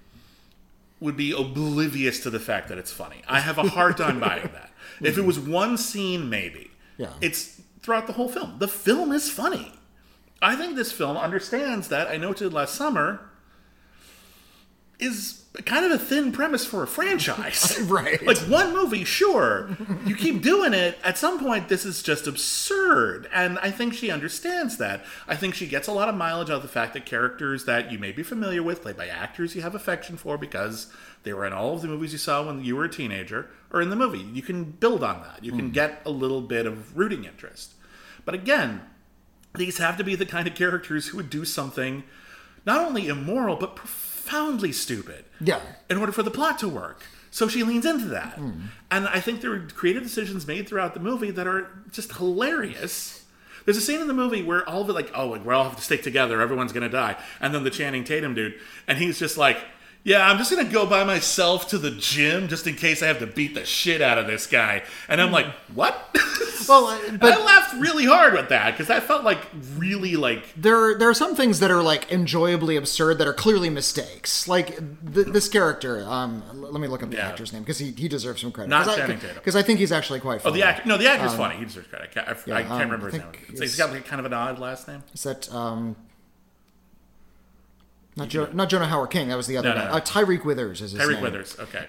would be oblivious to the fact that it's funny. I have a hard time buying that. If it was one scene, maybe. Yeah. It's throughout the whole film. The film is funny. I think this film understands that. I Noted Last Summer is kind of a thin premise for a franchise. Right. Like, one movie, sure. You keep doing it. At some point, this is just absurd. And I think she understands that. I think she gets a lot of mileage out of the fact that characters that you may be familiar with, played by actors you have affection for because they were in all of the movies you saw when you were a teenager, or in the movie. You can build on that. You can get a little bit of rooting interest. But again, these have to be the kind of characters who would do something not only immoral, but profoundly stupid. Yeah. In order for the plot to work. So she leans into that. And I think there are creative decisions made throughout the movie that are just hilarious. There's a scene in the movie where all of it, like, oh, we all have to stick together, everyone's going to die. And then the Channing Tatum dude, and he's just like, yeah, I'm just going to go by myself to the gym just in case I have to beat the shit out of this guy. And I'm like, what? Well, but I laughed really hard with that because that felt like really like... There are some things that are like enjoyably absurd that are clearly mistakes. Like this character, let me look up the actor's name because he deserves some credit. Not Channing Tatum. Because I think he's actually quite funny. The actor's funny. He deserves credit. I can't remember his name. He's got like kind of an odd last name. Is that... Not Jonah Howard King. That was the other guy. No. Tyreek Withers is his name. Tyreek Withers. Okay.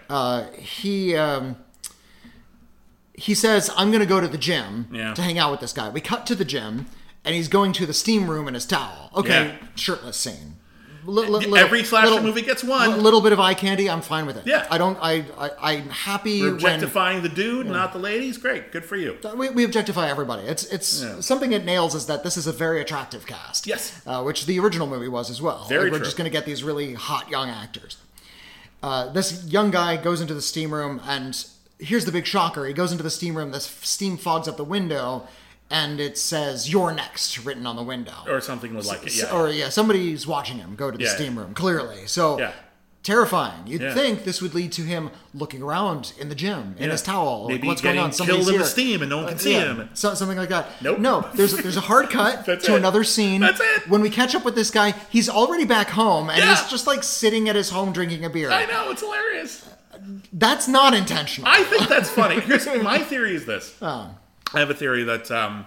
He says, "I'm going to go to the gym to hang out with this guy." We cut to the gym, and he's going to the steam room in his towel. Okay, shirtless scene. Every slasher movie gets one. A little bit of eye candy. I'm fine with it. Yeah. I'm happy. We're objectifying the dude, not the ladies. Great, good for you. We objectify everybody. It's something it nails is that this is a very attractive cast. Yes. Which the original movie was as well. Very We're true. just going to get these really hot young actors. This young guy goes into the steam room, and here's the big shocker. He goes into the steam room. The steam fogs up the window. And it says, "You're next," written on the window. Or something like it, yeah. Or, somebody's watching him go to the steam room, clearly. So, terrifying. You'd think this would lead to him looking around in the gym in his towel. Maybe what's going on? killed in the steam and no one can see him. Something like that. Nope. No, there's a hard cut to another scene. That's it. When we catch up with this guy, he's already back home and he's just like sitting at his home drinking a beer. I know, it's hilarious. That's not intentional. I think that's funny. My theory is this. I have a theory that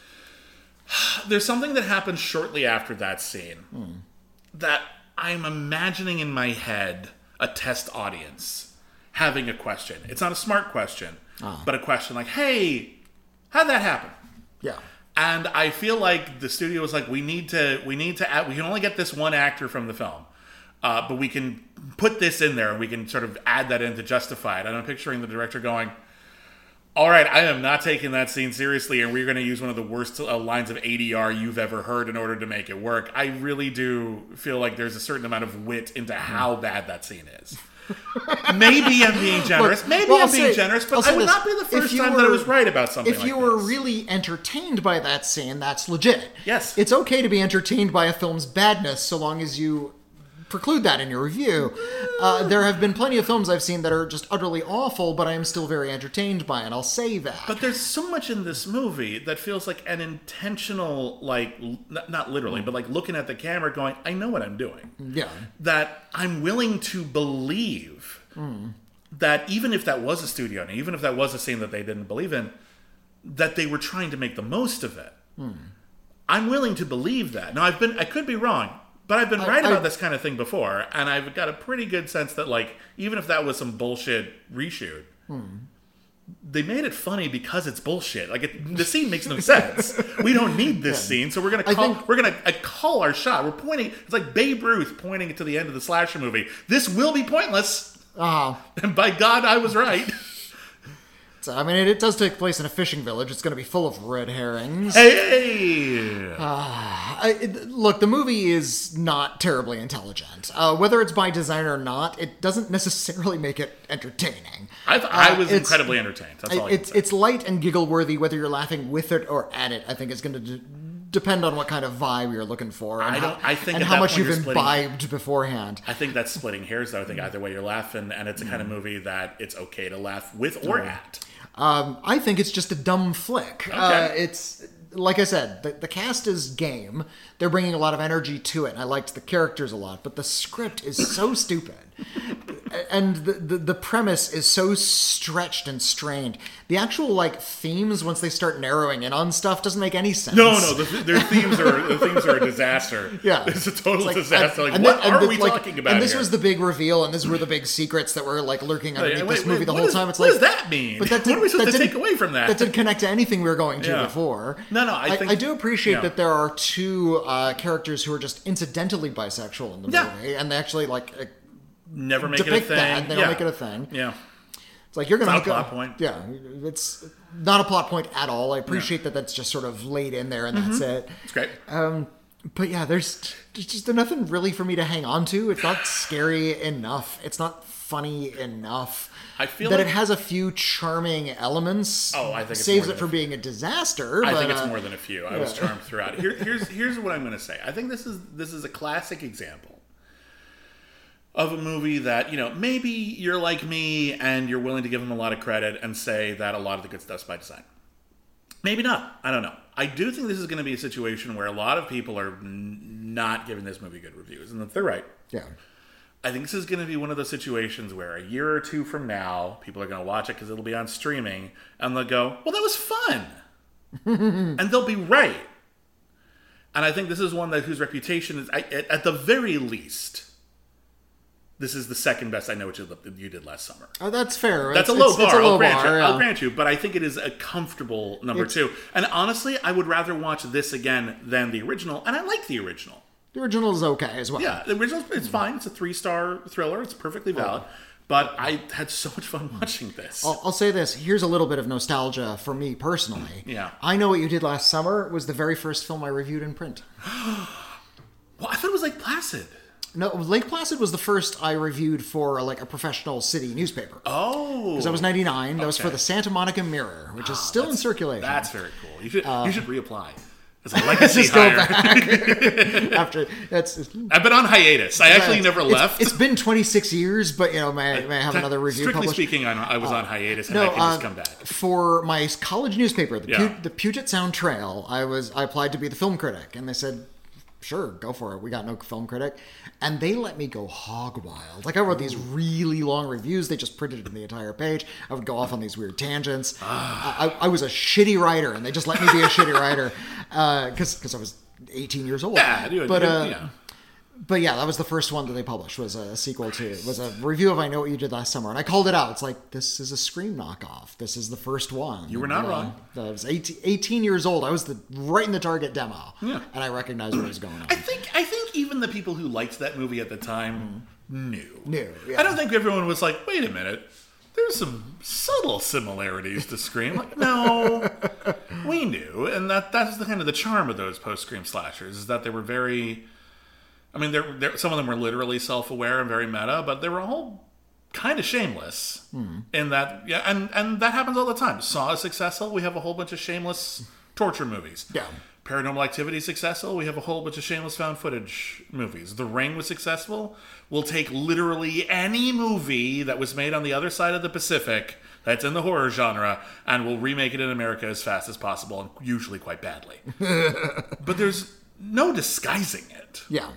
there's something that happens shortly after that scene that I'm imagining in my head a test audience having a question. It's not a smart question, but a question like, hey, how'd that happen? Yeah. And I feel like the studio was like, we can only get this one actor from the film. But we can put this in there and we can sort of add that in to justify it. And I'm picturing the director going, all right, I am not taking that scene seriously, and we're going to use one of the worst lines of ADR you've ever heard in order to make it work. I really do feel like there's a certain amount of wit into how bad that scene is. Maybe I'm being generous. Generous, but I would not be the first time that I was right about something like this. If you were really entertained by that scene, that's legit. Yes. It's okay to be entertained by a film's badness so long as you preclude that in your review. There have been plenty of films I've seen that are just utterly awful, but I am still very entertained by it. I'll say that. But there's so much in this movie that feels like an intentional, like, not literally, but like looking at the camera going, I know what I'm doing. Yeah. That I'm willing to believe that even if that was a studio, and even if that was a scene that they didn't believe in, that they were trying to make the most of it. I'm willing to believe that. Now, I could be wrong. But I've been right about this kind of thing before, and I've got a pretty good sense that, like, even if that was some bullshit reshoot, they made it funny because it's bullshit. Like, the scene makes no sense. We don't need this scene, so we're gonna call our shot. We're pointing. It's like Babe Ruth pointing to the end of the slasher movie. This will be pointless. And by God, I was right. I mean, it does take place in a fishing village. It's going to be full of red herrings. Hey! Look, the movie is not terribly intelligent. Whether it's by design or not, it doesn't necessarily make it entertaining. I was incredibly entertained. That's all I can say. It's light and giggle-worthy, whether you're laughing with it or at it. I think it's going to depend on what kind of vibe you're looking for and how much you've imbibed beforehand. I think that's splitting hairs, though. I think either way you're laughing, and it's a kind of movie that it's okay to laugh with or at. I think it's just a dumb flick. Okay. It's like I said, the cast is game. They're bringing a lot of energy to it, and I liked the characters a lot. But the script is so stupid, and the premise is so stretched and strained. The actual like themes, once they start narrowing in on stuff, doesn't make any sense. No, their themes are a disaster. Yeah, it's a total disaster. What are we talking about? And this here? was the big reveal, and these were the big secrets that were like lurking underneath this movie the whole time. It's what like, does that mean? But what are we supposed to take away from that? That didn't connect to anything we were going to before. No, I do appreciate that there are two characters who are just incidentally bisexual in the movie, and they actually like never make it a depict thing. That. They don't make it a thing. Yeah, it's like you're gonna make a plot point. Yeah, it's not a plot point at all. I appreciate that that's just sort of laid in there, and that's it. It's great. But yeah, there's just nothing really for me to hang on to. It's not scary enough. It's not funny enough. I feel that like it has a few charming elements. Oh, I think it saves it from being a disaster. I think it's more than a few. I was charmed throughout. Here's what I'm going to say. I think this is a classic example of a movie that, you know, maybe you're like me and you're willing to give them a lot of credit and say that a lot of the good stuff's by design. Maybe not. I don't know. I do think this is going to be a situation where a lot of people are not giving this movie good reviews, and they're right. Yeah. I think this is going to be one of those situations where a year or two from now, people are going to watch it because it'll be on streaming, and they'll go, well, that was fun. And they'll be right. And I think this is one whose reputation is, at the very least, this is the second best I Know What You Did Last Summer. Oh, that's fair. That's a low bar. I'll grant you. But I think it is a comfortable number two. And honestly, I would rather watch this again than the original. And I like the original. The original is okay as well. Yeah, the original, it's fine. It's a 3-star thriller. It's perfectly valid. But I had so much fun watching this. I'll say this. Here's a little bit of nostalgia for me personally. Yeah. I Know What You Did Last Summer was the very first film I reviewed in print. Well, I thought it was Lake Placid. No, Lake Placid was the first I reviewed for like a professional city newspaper. Oh. Because that was 99. That was for the Santa Monica Mirror, which is still in circulation. That's very cool. You should reapply. As a legacy Just go hire. back. After I've been on hiatus. I actually never left. It's been 26 years, but may I have another review Strictly published? speaking, I was on hiatus, and I can just come back. For my college newspaper, Yeah. the Puget Sound Trail, I applied to be the film critic, and they said, sure, go for it. We got no film critic. And they let me go hog wild. Like, I wrote these really long reviews. They just printed it in the entire page. I would go off on these weird tangents. I was a shitty writer, and they just let me be a shitty writer because I was 18 years old. Yeah, yeah. But yeah, that was the first one that they published, was a sequel was a review of I Know What You Did Last Summer. And I called it out. It's like, this is a Scream knockoff. This is the first one. You were not wrong. I was 18 years old. I was right in the target demo. Yeah. And I recognized what was going on. I think even the people who liked that movie at the time knew. Yeah. I don't think everyone was like, wait a minute, there's some subtle similarities to Scream. Like, no, we knew. And that's the kind of the charm of those post-Scream slashers, is that they were very... I mean, some of them were literally self-aware and very meta, but they were all kind of shameless in that. Yeah, and that happens all the time. Saw is successful. We have a whole bunch of shameless torture movies. Yeah. Paranormal Activity is successful. We have a whole bunch of shameless found footage movies. The Ring was successful. We'll take literally any movie that was made on the other side of the Pacific that's in the horror genre, and we'll remake it in America as fast as possible, and usually quite badly. But there's no disguising it. Yeah.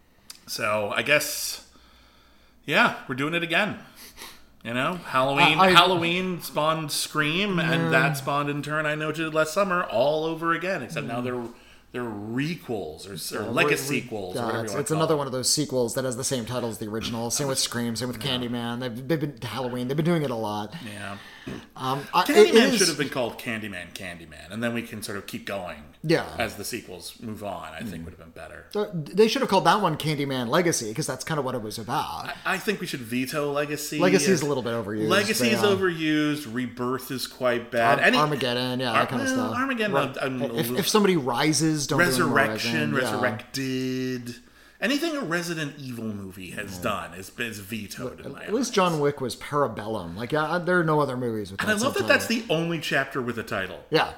So I guess, yeah, we're doing it again. You know, Halloween spawned Scream, and that spawned in turn I Know What You Did Last Summer all over again. Except now they're requels or legacy sequels. Or whatever you want it's to call another it. one of those sequels that has the same title as the original. Same with Scream. Same with Candyman. They've been Halloween. They've been doing it a lot. Yeah. Candyman should have been called Candyman, and then we can sort of keep going. Yeah. As the sequels move on, I think would have been better. They should have called that one Candyman Legacy, because that's kind of what it was about. I think we should veto Legacy. Legacy is a little bit overused. Legacy is overused. Rebirth is quite bad. Armageddon, that kind of stuff. Armageddon. If somebody rises, don't Resurrection, do anymore, Resurrected. Anything a Resident Evil movie has done is vetoed in my At least John Wick was Parabellum. Like, there are no other movies with that. And I love that that's the only chapter with a title. Yeah.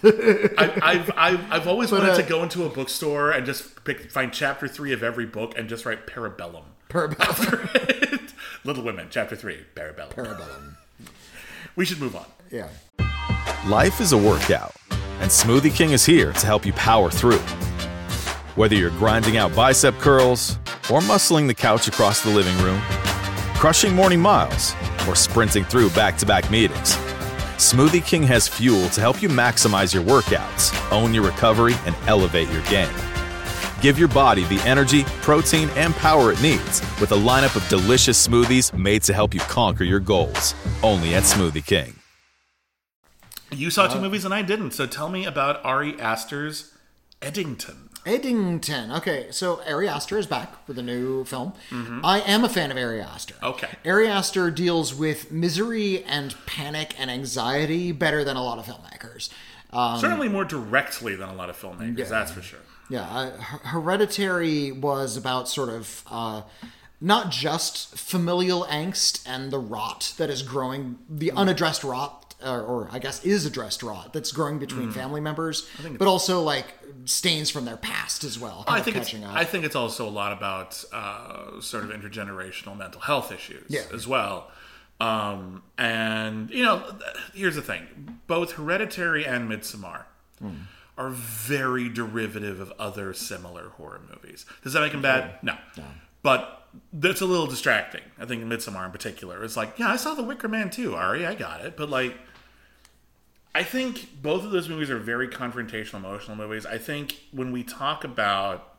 I've always wanted to go into a bookstore and just find chapter 3 of every book and just write Parabellum. Little Women, chapter 3, Parabellum. We should move on. Yeah. Life is a workout, and Smoothie King is here to help you power through. Whether you're grinding out bicep curls or muscling the couch across the living room, crushing morning miles, or sprinting through back-to-back meetings, Smoothie King has fuel to help you maximize your workouts, own your recovery, and elevate your game. Give your body the energy, protein, and power it needs with a lineup of delicious smoothies made to help you conquer your goals. Only at Smoothie King. You saw 2 movies and I didn't, so tell me about Ari Aster's Eddington. Okay, so Ari Aster is back with a new film. I am a fan of Ari Aster. Okay. Ari Aster deals with misery and panic and anxiety better than a lot of filmmakers. Certainly more directly than a lot of filmmakers, that's for sure. Yeah, Hereditary was about sort of not just familial angst and the rot that is growing, the unaddressed rot, or I guess is addressed rot that's growing between family members, but also like stains from their past as well. I think it's also a lot about sort of intergenerational mental health issues as well. And here's the thing: both Hereditary and Midsommar are very derivative of other similar horror movies. Does that make them bad? No. But that's a little distracting. I think in Midsommar in particular, it's like, yeah, I saw The Wicker Man too, Ari, I got it. But like, I think both of those movies are very confrontational, emotional movies. I think when we talk about,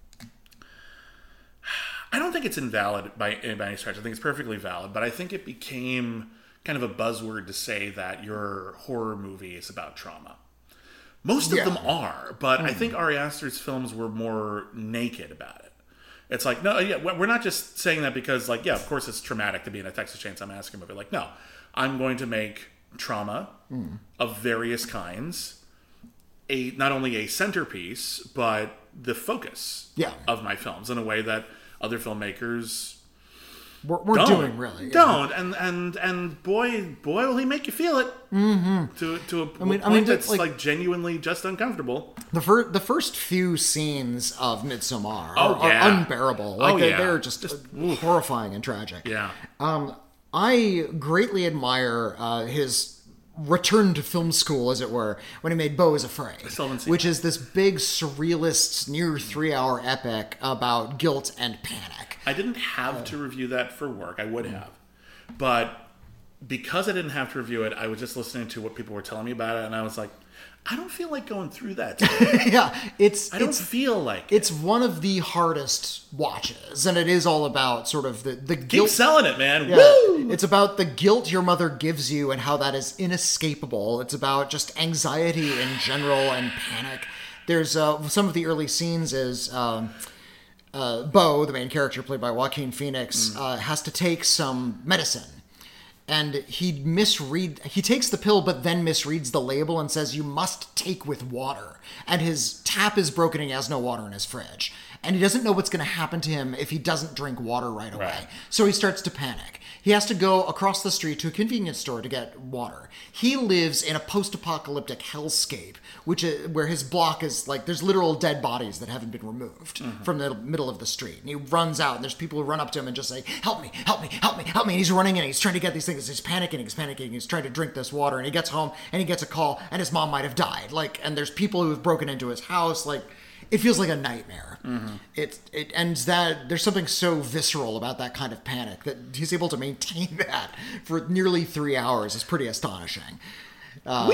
I don't think it's invalid by any stretch. I think it's perfectly valid, but I think it became kind of a buzzword to say that your horror movie is about trauma. Most of them are, but I think Ari Aster's films were more naked about it. It's like, no, we're not just saying that because, like, of course it's traumatic to be in a Texas Chainsaw Massacre movie. Like, no, I'm going to make trauma of various kinds not only a centerpiece, but the focus of my films in a way that other filmmakers weren't doing really. Don't. And boy will he make you feel it. Mm-hmm. To a point that's like genuinely just uncomfortable. The first few scenes of Midsommar are unbearable. They're just horrifying and tragic. Yeah. I greatly admire his return to film school, as it were, when he made Beau is Afraid, which is this big surrealist, near 3-hour epic about guilt and panic. I didn't have to review that for work. I would have. But because I didn't have to review it, I was just listening to what people were telling me about it, and I was like, I don't feel like going through that today. I don't feel like it's one of the hardest watches, and it is all about sort of the guilt. Keep selling it, man. Yeah, woo! It's about the guilt your mother gives you and how that is inescapable. It's about just anxiety in general and panic. There's some of the early scenes is Beau, the main character played by Joaquin Phoenix, has to take some medicine. And he takes the pill, but then misreads the label and says, you must take with water. And his tap is broken and he has no water in his fridge. And he doesn't know what's going to happen to him if he doesn't drink water right away. Right. So he starts to panic. He has to go across the street to a convenience store to get water. He lives in a post-apocalyptic hellscape, where his block is like, there's literal dead bodies that haven't been removed from the middle of the street. And he runs out, and there's people who run up to him and just say, help me, help me, help me, help me. And he's running in, and he's trying to get these things. He's panicking, he's trying to drink this water. And he gets home, and he gets a call, and his mom might have died. And there's people who have broken into his house. It feels like a nightmare. Mm-hmm. It ends that there's something so visceral about that kind of panic that he's able to maintain that for nearly 3 hours is pretty astonishing. And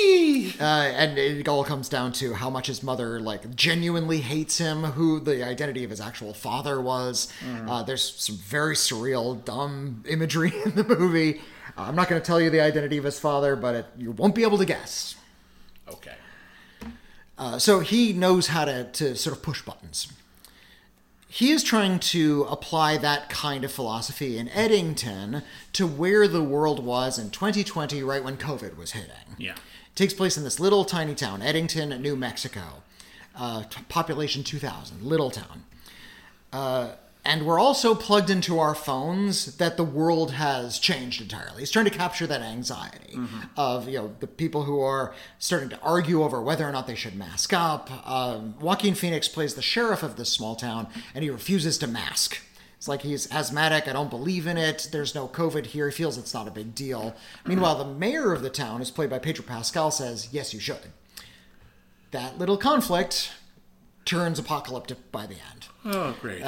it all comes down to how much his mother genuinely hates him, who the identity of his actual father was. There's some very surreal, dumb imagery in the movie. I'm not going to tell you the identity of his father, but you won't be able to guess. Okay. So he knows how to sort of push buttons. He is trying to apply that kind of philosophy in Eddington to where the world was in 2020, right when COVID was hitting. Yeah. It takes place in this little tiny town, Eddington, New Mexico. Population 2,000, little town. And we're also plugged into our phones that the world has changed entirely. He's trying to capture that anxiety of, the people who are starting to argue over whether or not they should mask up. Joaquin Phoenix plays the sheriff of this small town, and he refuses to mask. It's like he's asthmatic. I don't believe in it. There's no COVID here. He feels it's not a big deal. Meanwhile, the mayor of the town, who's played by Pedro Pascal, says, yes, you should. That little conflict turns apocalyptic by the end. Oh, great.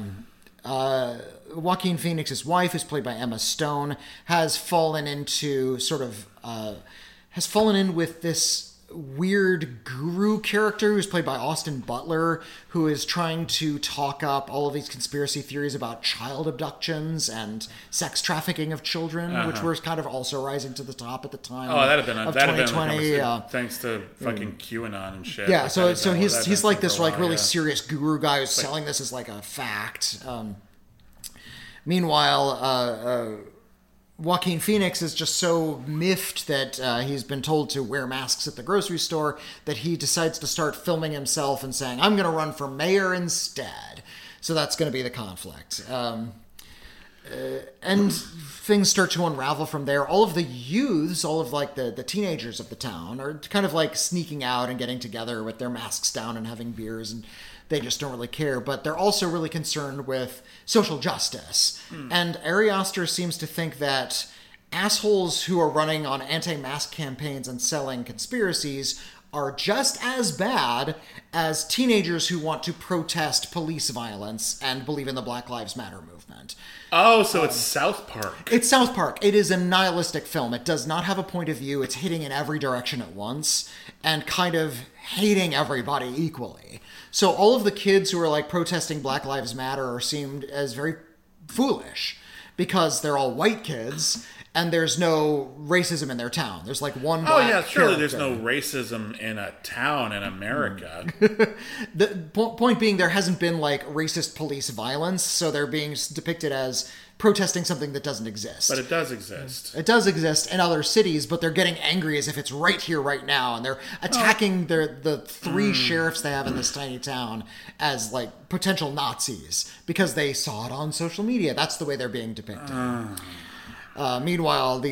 Joaquin Phoenix's wife, who's played by Emma Stone, has fallen in with this weird guru character who's played by Austin Butler, who is trying to talk up all of these conspiracy theories about child abductions and sex trafficking of children, which were kind of also rising to the top at the time. Oh, that'd have been 2020. Thanks to fucking QAnon and shit. Yeah, so he's like this really serious guru guy who's selling this as a fact. Meanwhile, Joaquin Phoenix is just so miffed that he's been told to wear masks at the grocery store that he decides to start filming himself and saying, I'm going to run for mayor instead. So that's going to be the conflict. And things start to unravel from there. All of the youths, all of the teenagers of the town are kind of sneaking out and getting together with their masks down and having beers, and they just don't really care. But they're also really concerned with social justice. And Ari Aster seems to think that assholes who are running on anti-mask campaigns and selling conspiracies are just as bad as teenagers who want to protest police violence and believe in the Black Lives Matter movement. Oh, so it's South Park. It's South Park. It is a nihilistic film. It does not have a point of view. It's hitting in every direction at once and kind of hating everybody equally. So all of the kids who are protesting Black Lives Matter are seen as very foolish because they're all white kids and there's no racism in their town. There's one black Oh yeah, surely character. There's no racism in a town in America. The point being, there hasn't been racist police violence, so they're being depicted as protesting something that doesn't exist. But it does exist. It does exist in other cities, but they're getting angry as if it's right here, right now, and they're attacking the three sheriffs they have in this tiny town as like potential Nazis because they saw it on social media. That's the way they're being depicted. Meanwhile,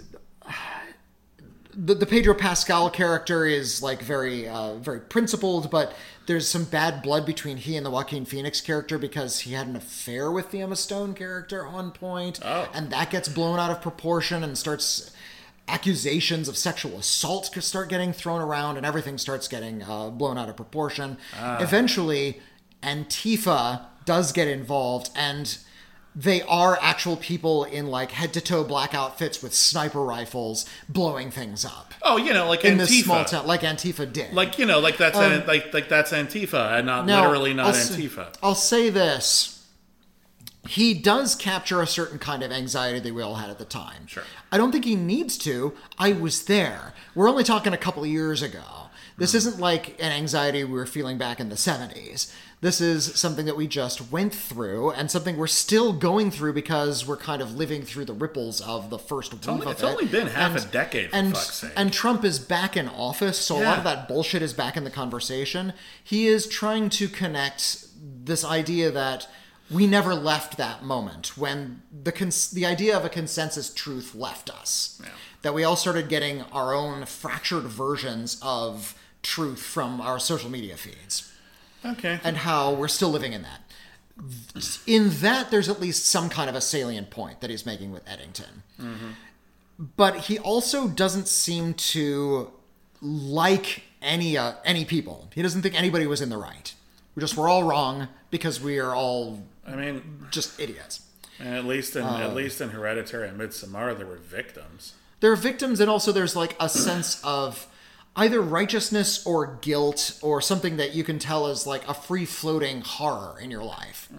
the Pedro Pascal character is like very principled, but there's some bad blood between he and the Joaquin Phoenix character because he had an affair with the Emma Stone character at one point, and that gets blown out of proportion and starts accusations of sexual assault start getting thrown around, and everything starts getting blown out of proportion. Eventually, Antifa does get involved, and they are actual people in like head-to-toe black outfits with sniper rifles blowing things up. Oh, like in Antifa. This small town, like Antifa did. Like that's that's Antifa, and not literally not Antifa. I'll say this: he does capture a certain kind of anxiety that we all had at the time. Sure. I don't think he needs to. I was there. We're only talking a couple of years ago. This isn't like an anxiety we were feeling back in the 70s. This is something that we just went through and something we're still going through because we're kind of living through the ripples of the first wave of it. It's only been half a decade, for fuck's sake. And Trump is back in office, so a lot of that bullshit is back in the conversation. He is trying to connect this idea that we never left that moment when the idea of a consensus truth left us. Yeah. That we all started getting our own fractured versions of truth from our social media feeds. Okay. And how we're still living in that. In that, there's at least some kind of a salient point that he's making with Eddington. Mm-hmm. But he also doesn't seem to like any people. He doesn't think anybody was in the right. We're all wrong because we are all just idiots. And at least in Hereditary and Midsommar, there were victims. There are victims, and also there's like a sense of either righteousness or guilt or something that you can tell is like a free-floating horror in your life.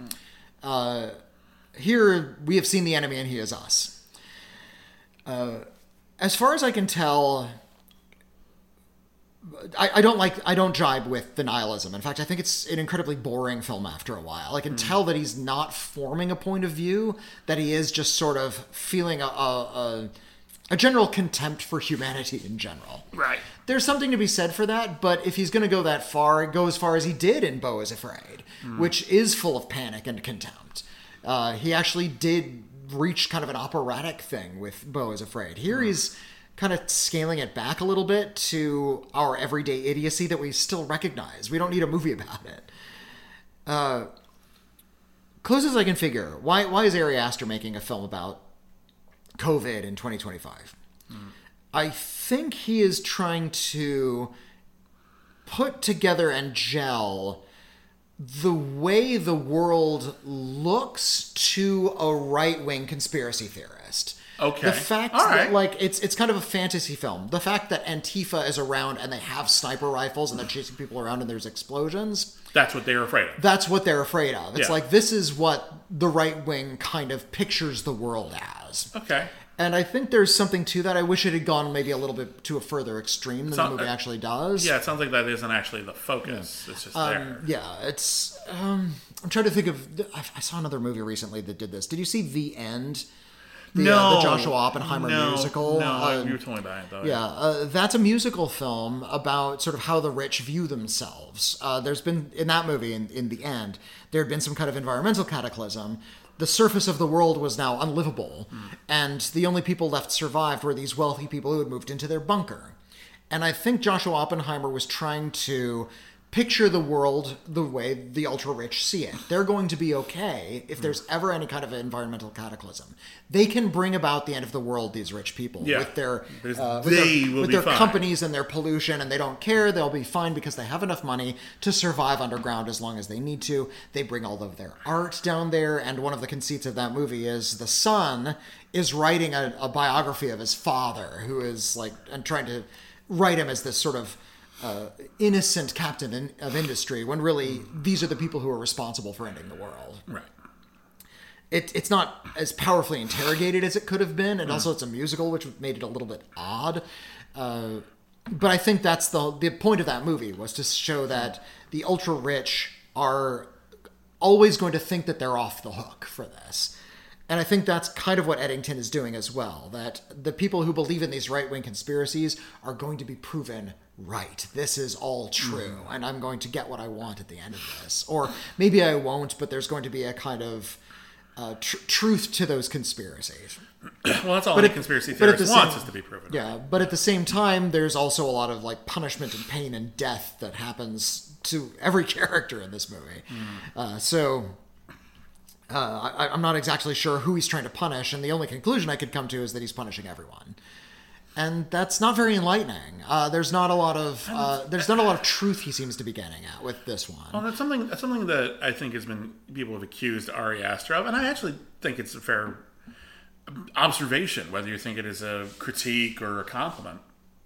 Here, we have seen the enemy and he is us. As far as I can tell, I don't jibe with the nihilism. In fact, I think it's an incredibly boring film after a while. I can tell that he's not forming a point of view, that he is just sort of feeling a general contempt for humanity in general. Right. There's something to be said for that, but if he's going to go that far, go as far as he did in Beau is Afraid, which is full of panic and contempt. He actually did reach kind of an operatic thing with Beau is Afraid. Here he's kind of scaling it back a little bit to our everyday idiocy that we still recognize. We don't need a movie about it. Close as I can figure, why is Ari Aster making a film about COVID in 2025? I think he is trying to put together and gel the way the world looks to a right-wing conspiracy theorist. Okay. The fact that, like, it's kind of a fantasy film. The fact that Antifa is around and they have sniper rifles and they're chasing people around and there's explosions. That's what they're afraid of. That's what they're afraid of. It's like, this is what the right wing kind of pictures the world as. Okay. And I think there's something to that. I wish it had gone maybe a little bit to a further extreme than the movie actually does. Yeah, it sounds like that isn't actually the focus. Yeah. It's just there. Yeah, it's... I'm trying to think of... I saw another movie recently that did this. Did you see The End? The Joshua Oppenheimer musical. No, you told me about it, though. Yeah, that's a musical film about sort of how the rich view themselves. There's been, in that movie, in The End, there had been some kind of environmental cataclysm. The surface of the world was now unlivable, and the only people left survived were these wealthy people who had moved into their bunker. And I think Joshua Oppenheimer was trying to picture the world the way the ultra-rich see it. They're going to be okay if there's ever any kind of environmental cataclysm. They can bring about the end of the world, these rich people, with their companies and their pollution, and they don't care. They'll be fine because they have enough money to survive underground as long as they need to. They bring all of their art down there, and one of the conceits of that movie is the son is writing a biography of his father, who is like, and trying to write him as this sort of innocent captain of industry, when really these are the people who are responsible for ending the world. Right. It's not as powerfully interrogated as it could have been, and also it's a musical, which made it a little bit odd. But I think that's the point of that movie, was to show that the ultra-rich are always going to think that they're off the hook for this. And I think that's kind of what Eddington is doing as well, that the people who believe in these right-wing conspiracies are going to be proven right. This is all true, and I'm going to get what I want at the end of this. Or maybe I won't, but there's going to be a kind of truth to those conspiracies. Well, that's all any conspiracy theorist wants is to be proven. Yeah, but at the same time, there's also a lot of like punishment and pain and death that happens to every character in this movie. I'm not exactly sure who he's trying to punish, and the only conclusion I could come to is that he's punishing everyone. And that's not very enlightening. There's not a lot of truth he seems to be getting at with this one. Well, that's something that I think people have accused Ari Aster of, and I actually think it's a fair observation, whether you think it is a critique or a compliment.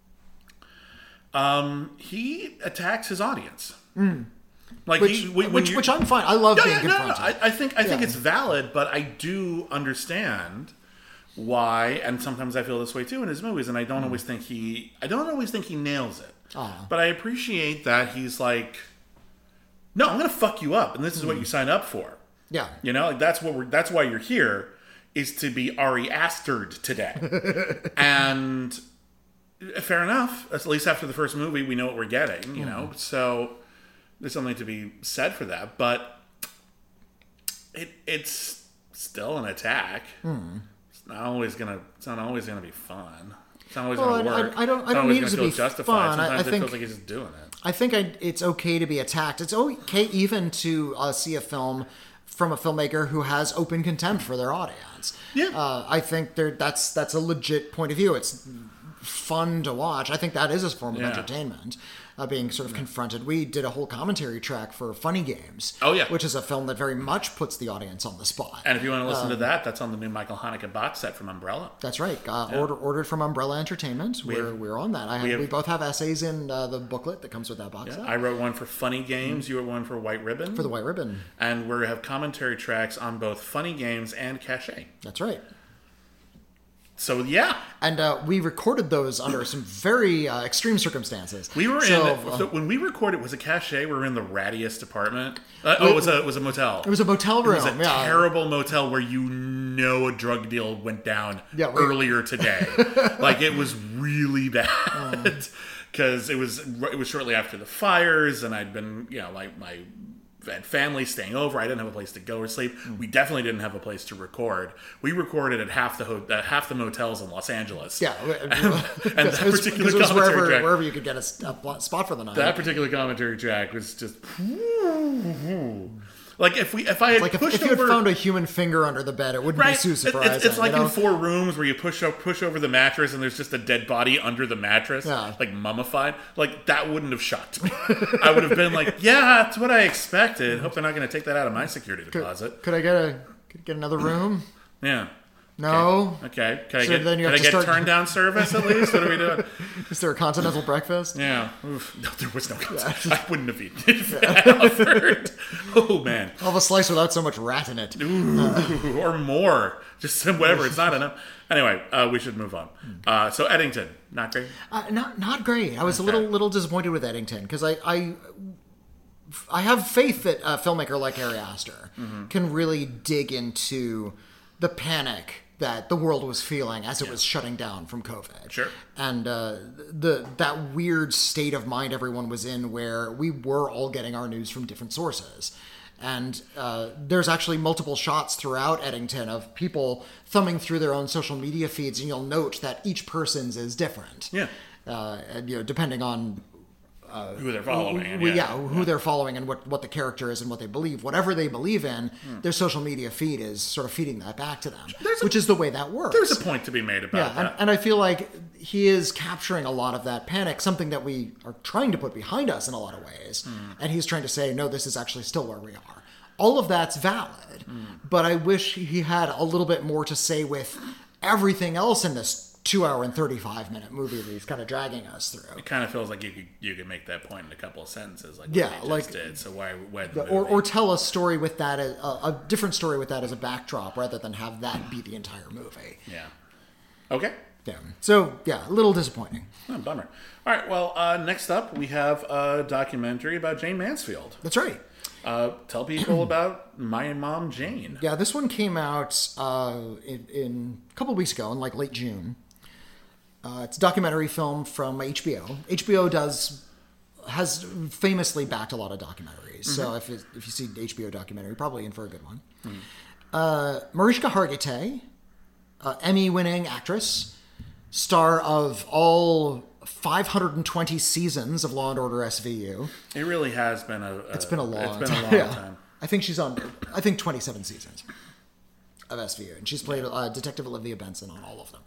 He attacks his audience. Like which I'm fine. I love being confronted. I think it's valid, but I do understand why, and sometimes I feel this way too in his movies, and I don't always think he nails it. But I appreciate that he's like, no, I'm gonna fuck you up, and this is what you sign up for. Yeah, you know, like that's why you're here, is to be Ari Astered today. And fair enough. At least after the first movie, we know what we're getting. You know, so there's something to be said for that. But it's still an attack. It's not always gonna be fun. It's not always gonna work. I don't need it to be justified. fun. Sometimes I think it feels like he's just doing it. I think it's okay to be attacked. It's okay even to see a film from a filmmaker who has open contempt for their audience. Yeah. I think that's a legit point of view. It's fun to watch. I think that is a form of entertainment, being sort of confronted. We did a whole commentary track for Funny Games. Oh, yeah. Which is a film that very much puts the audience on the spot. And if you want to listen to that, that's on the new Michael Haneke box set from Umbrella. That's right. Ordered from Umbrella Entertainment. We're on that. We both have essays in the booklet that comes with that box set. I wrote one for Funny Games. You wrote one for White Ribbon. For the White Ribbon. And we have commentary tracks on both Funny Games and Cachet. That's right. So, yeah. And we recorded those under some very extreme circumstances. We were so when we recorded, was it Cachet? We were in the rattiest apartment. It was a motel. It was a motel room. It was a terrible motel where a drug deal went down earlier today. Like, it was really bad. Because it was shortly after the fires, and I'd been, like my had family staying over. I didn't have a place to go or sleep. We definitely didn't have a place to record. We recorded at half the motels in Los Angeles. Yeah, and that particular it was commentary track, wherever you could get a spot for the night. That particular commentary track was just like if you had found a human finger under the bed, it wouldn't be too surprising. It's like in Four Rooms where you push over the mattress and there's just a dead body under the mattress, like mummified. Like, that wouldn't have shocked me. I would have been like, yeah, that's what I expected. Hope they're not going to take that out of my security deposit. Could I get another room? Yeah. No. Okay. Can I get turn down service at least? What are we doing? Is there a continental breakfast? Yeah. Oof. No, there was no continental. I wouldn't have eaten it. Oh, man. I'll have a slice without so much rat in it. Ooh, or more. Just whatever. It's not enough. Anyway, we should move on. So Eddington, not great? Not great. I was a little disappointed with Eddington because I have faith that a filmmaker like Ari Aster can really dig into the panic that the world was feeling as it was shutting down from COVID. Sure. And that weird state of mind everyone was in where we were all getting our news from different sources. And there's actually multiple shots throughout Eddington of people thumbing through their own social media feeds, and you'll note that each person's is different. Yeah. Depending on who they're following. Who they're following and what the character is and what they believe. Whatever they believe in, their social media feed is sort of feeding that back to them, which is the way that works. There's a point to be made about that. And I feel like he is capturing a lot of that panic, something that we are trying to put behind us in a lot of ways. And he's trying to say, no, this is actually still where we are. All of that's valid, but I wish he had a little bit more to say with everything else in this 2 hour and 35-minute movie that he's kind of dragging us through. It kind of feels like you could make that point in a couple of sentences, like did. So why or tell a story with that, a different story with that as a backdrop, rather than have that be the entire movie. Yeah. Okay. Yeah. So a little disappointing. Oh, bummer. All right. Well, next up we have a documentary about Jayne Mansfield. That's right. Tell people about My Mom Jane. Yeah, this one came out in a couple weeks ago, in like late June. It's a documentary film from HBO. HBO has famously backed a lot of documentaries. So if you see HBO documentary, you're probably in for a good one. Mariska Hargitay, Emmy-winning actress, star of all 520 seasons of Law and Order SVU. It really has been It's been a long time. time. I think she's on 27 seasons of SVU, and she's played Detective Olivia Benson on all of them.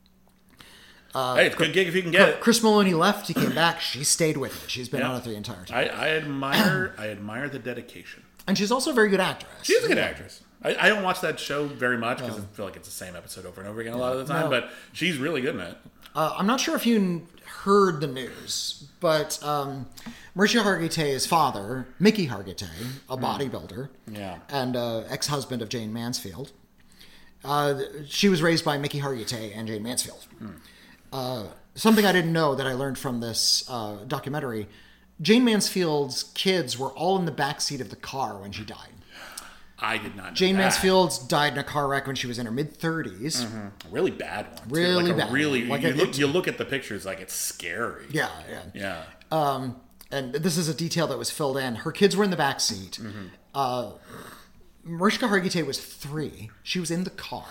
Hey, it's a good gig if you can get it. Chris Maloney left, he came back, she stayed with it. She's been on it the entire time. I admire the dedication. And she's also a very good actress. She's a good actress. I don't watch that show very much because I feel like it's the same episode over and over again a lot of the time, but she's really good in it. I'm not sure if you heard the news, but Mariska Hargitay's father, Mickey Hargitay, a bodybuilder, and ex-husband of Jane Mansfield, she was raised by Mickey Hargitay and Jane Mansfield. Something I didn't know that I learned from this documentary, Jane Mansfield's kids were all in the backseat of the car when she died. I did not know Jane that. Mansfield died in a car wreck when she was in her mid-30s. Really bad one. Too. Really like bad. Really, Like you look at the pictures, like it's scary. Yeah. And this is a detail that was filled in. Her kids were in the back seat. Mariska Hargitay was 3. She was in the car.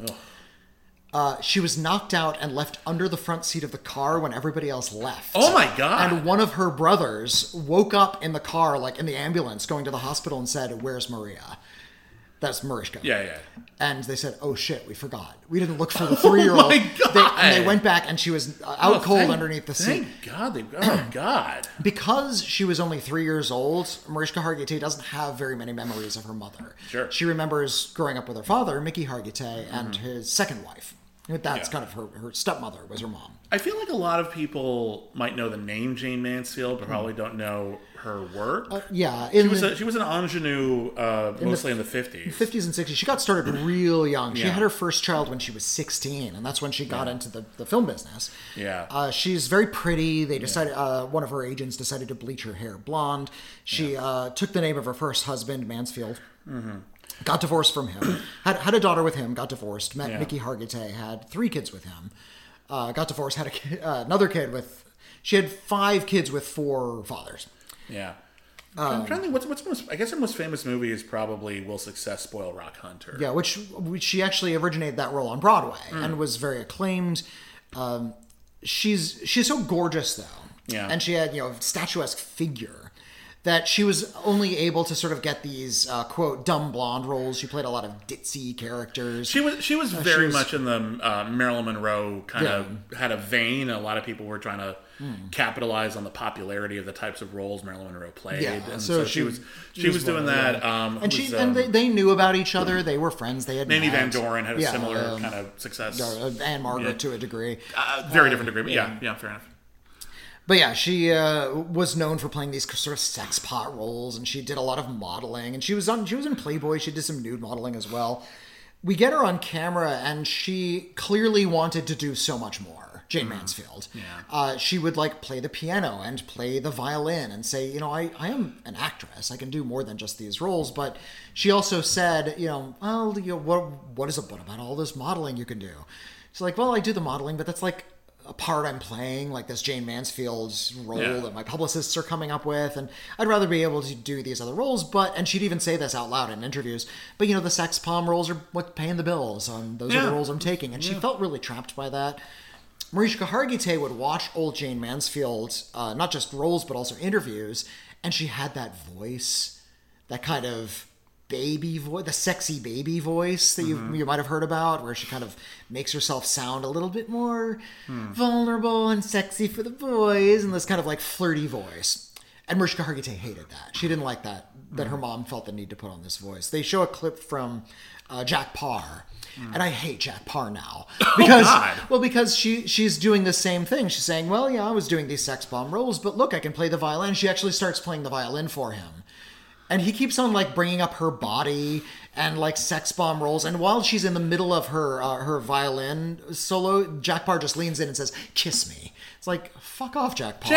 She was knocked out and left under the front seat of the car when everybody else left. Oh my God. And one of her brothers woke up in the car, like in the ambulance, going to the hospital and said, "Where's Maria?" That's Mariska. Yeah. And they said, "Oh shit, we forgot. We didn't look for the 3-year-old." Oh my God. And they went back and she was out cold underneath the seat. Thank God. Oh God. Because she was only 3 years old, Mariska Hargitay doesn't have very many memories of her mother. Sure. She remembers growing up with her father, Mickey Hargitay, and his second wife. That's kind of her stepmother was her mom. I feel like a lot of people might know the name Jane Mansfield, but probably don't know her work. She was an ingenue mostly in the 50s. 50s and 60s. She got started real young. She had her first child when she was 16, and that's when she got into the film business. Yeah. She's very pretty. They decided, one of her agents decided to bleach her hair blonde. She took the name of her first husband, Mansfield. Got divorced from him. Had a daughter with him. Got divorced. Met Mickey Hargitay. Had 3 kids with him. Got divorced. Had another kid with. She had 5 kids with 4 fathers. Yeah. I'm trying to think. What's most? I guess her most famous movie is probably "Will Success Spoil Rock Hunter?" Yeah, which she actually originated that role on Broadway and was very acclaimed. She's so gorgeous though. Yeah. And she had a statuesque figure. That she was only able to sort of get these quote dumb blonde roles. She played a lot of ditzy characters. She was very much in the Marilyn Monroe kind of had a vein. A lot of people were trying to capitalize on the popularity of the types of roles Marilyn Monroe played. Yeah, and so she was doing that. And they knew about each other. They were friends. They had Mamie met. Van Doren had a similar kind of success. Anne Margaret to a degree. Very different degree, but yeah, fair enough. But yeah, she was known for playing these sort of sex pot roles, and she did a lot of modeling. And she was in Playboy. She did some nude modeling as well. We get her on camera, and she clearly wanted to do so much more. Jane Mansfield. Yeah. She would play the piano and play the violin and say, I am an actress. I can do more than just these roles. But she also said, what about all this modeling you can do? She's like, well, I do the modeling, but that's like a part I'm playing, like this Jane Mansfield's role that my publicists are coming up with, and I'd rather be able to do these other roles, and she'd even say this out loud in interviews, but the sex pom roles are what paying the bills, and those are the roles I'm taking, and she felt really trapped by that. Mariska Hargitay would watch old Jane Mansfield, not just roles, but also interviews, and she had that voice, that kind of baby voice, the sexy baby voice that you might have heard about, where she kind of makes herself sound a little bit more vulnerable and sexy for the boys, and this kind of flirty voice. And Mariska Hargitay hated that. She didn't like that her mom felt the need to put on this voice. They show a clip from Jack Parr, and I hate Jack Parr now because she's doing the same thing. She's saying, well, yeah, I was doing these sex bomb roles, but look, I can play the violin. She actually starts playing the violin for him. And he keeps on bringing up her body and sex bomb roles. And while she's in the middle of her violin solo, Jack Parr just leans in and says, "Kiss me." It's like, fuck off, Jack Parr.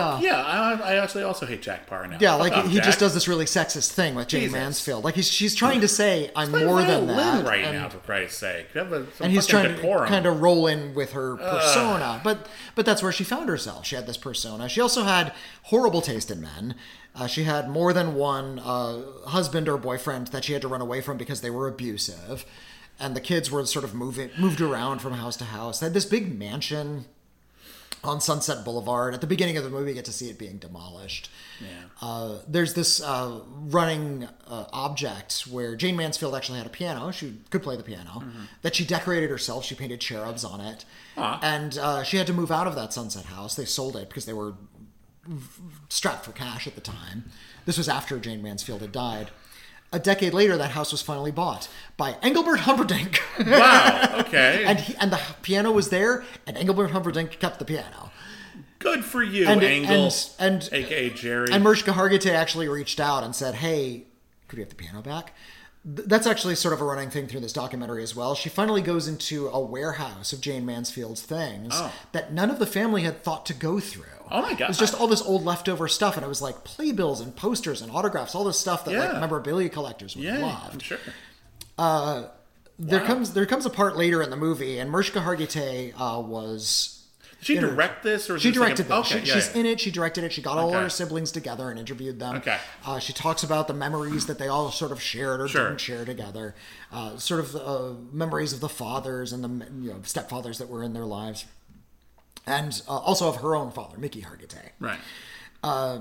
I actually also hate Jack Parr now. Yeah, Fuck like off, he Jack. just does this really sexist thing with Jane Jesus. Mansfield. Like she's trying to say, I'm Play more than violin that. right and, now, for Christ's sake. Have some and he's fucking trying decorum. to kind of roll in with her persona. But that's where she found herself. She had this persona. She also had horrible taste in men. She had more than one husband or boyfriend that she had to run away from because they were abusive. And the kids were sort of moved around from house to house. They had this big mansion on Sunset Boulevard. At the beginning of the movie, you get to see it being demolished. Yeah. There's this running object where Jane Mansfield actually had a piano. She could play the piano. That she decorated herself. She painted cherubs on it. And she had to move out of that Sunset house. They sold it because they were strapped for cash at the time. This was after Jane Mansfield had died. A decade later, that house was finally bought by Engelbert Humperdinck. Wow, okay. and the piano was there, and Engelbert Humperdinck kept the piano. Good for you, And a.k.a. Jerry. And Mariska Hargitay actually reached out and said, hey, could we have the piano back? That's actually sort of a running thing through this documentary as well. She finally goes into a warehouse of Jane Mansfield's things that none of the family had thought to go through. Oh my God. It was just all this old leftover stuff, and it was like playbills and posters and autographs, all this stuff that like memorabilia collectors would have loved. I'm sure. There comes a part later in the movie, and Mariska Hargitay was... Did she direct this? Or She this directed like this. She's in it. She directed it. She got all Okay. her siblings together and interviewed them. Okay. She talks about the memories that they all sort of shared or didn't share together. Sort of memories of the fathers and the stepfathers that were in their lives. And also of her own father, Mickey Hargitay. Right.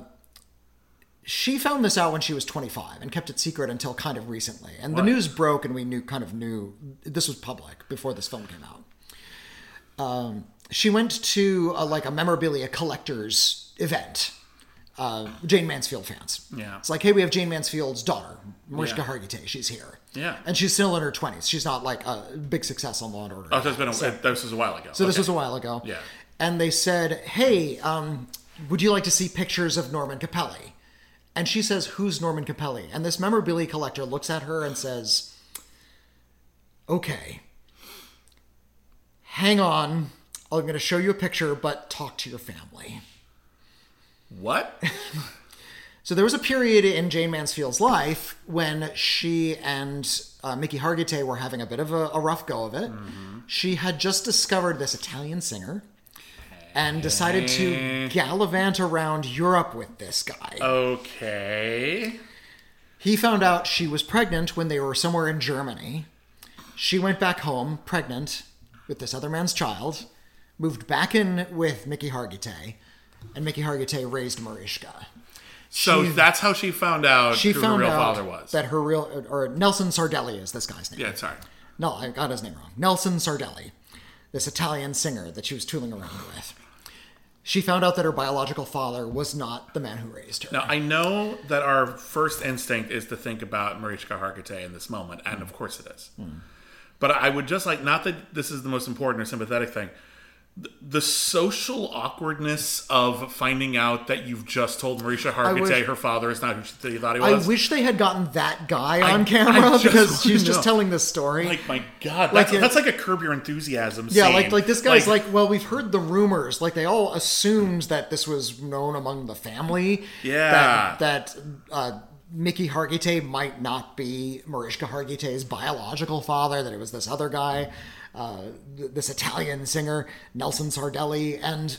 She found this out when she was 25 and kept it secret until kind of recently. And the news broke, and we knew this was public before this film came out. She went to a memorabilia collector's event. Jane Mansfield fans. Yeah. It's like, hey, we have Jane Mansfield's daughter, Mariska Hargitay. She's here. Yeah. And she's still in her 20s. She's not like a big success on Law and Order. Oh, so this was a while ago. So this was a while ago. Yeah. And they said, hey, would you like to see pictures of Norman Capelli? And she says, who's Norman Capelli? And this memorabilia collector looks at her and says, okay, hang on. I'm going to show you a picture, but talk to your family. What? So there was a period in Jane Mansfield's life when she and Mickey Hargitay were having a bit of a rough go of it. Mm-hmm. She had just discovered this Italian singer and decided to gallivant around Europe with this guy. Okay. He found out she was pregnant when they were somewhere in Germany. She went back home, pregnant, with this other man's child, moved back in with Mickey Hargitay, and Mickey Hargitay raised Mariska. So that's how she found out who her real father was. That her real, or Nelson Sardelli is this guy's name. Yeah, sorry. No, I got his name wrong. Nelson Sardelli, this Italian singer that she was tooling around with. She found out that her biological father was not the man who raised her. Now, I know that our first instinct is to think about Mariska Hargitay in this moment, and of course it is. But I would just like, not that this is the most important or sympathetic thing, the social awkwardness of finding out that you've just told Mariska Hargitay her father is not who you thought he was. I wish they had gotten that guy on camera because she's just telling this story. Like, my God, that's like a Curb Your Enthusiasm scene. Yeah, like this guy's like, well, we've heard the rumors. Like, they all assumed that this was known among the family. Yeah. That Mickey Hargitay might not be Mariska Hargitay's biological father, that it was this other guy. This Italian singer, Nelson Sardelli, and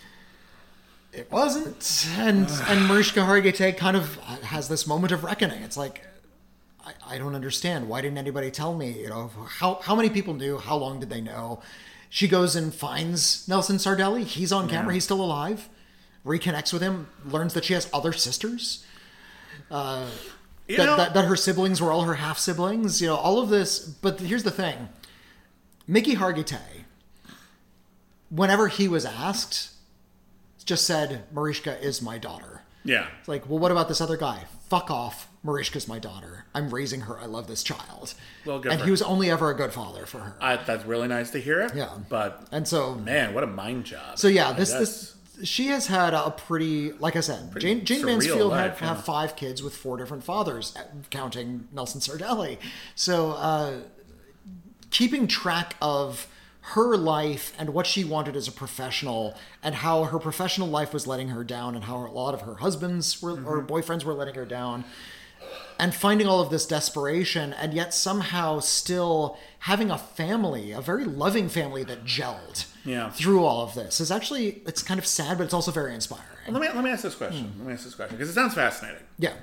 it wasn't. And Mariska Hargitay kind of has this moment of reckoning. It's like, I don't understand. Why didn't anybody tell me? You know, how many people knew? How long did they know? She goes and finds Nelson Sardelli. He's on camera. He's still alive. Reconnects with him. Learns that she has other sisters. That her siblings were all her half siblings. You know, all of this. But here's the thing. Mickey Hargitay, whenever he was asked, just said, Mariska is my daughter. Yeah. It's like, well, what about this other guy? Fuck off. Mariska's my daughter. I'm raising her. I love this child. Well, good and for he was only ever a good father for her. That's really nice to hear. Yeah. And so, man, what a mind job. So yeah, this she has had a pretty, like I said, Jane Mansfield had 5 kids with 4 different fathers, counting Nelson Sardelli. So, keeping track of her life and what she wanted as a professional, and how her professional life was letting her down, and how a lot of her husbands were, or boyfriends were letting her down, and finding all of this desperation, and yet somehow still having a family, a very loving family that gelled through all of this is actually, it's kind of sad, but it's also very inspiring. Well, let me ask this question. Let me ask this question because it sounds fascinating. Yeah.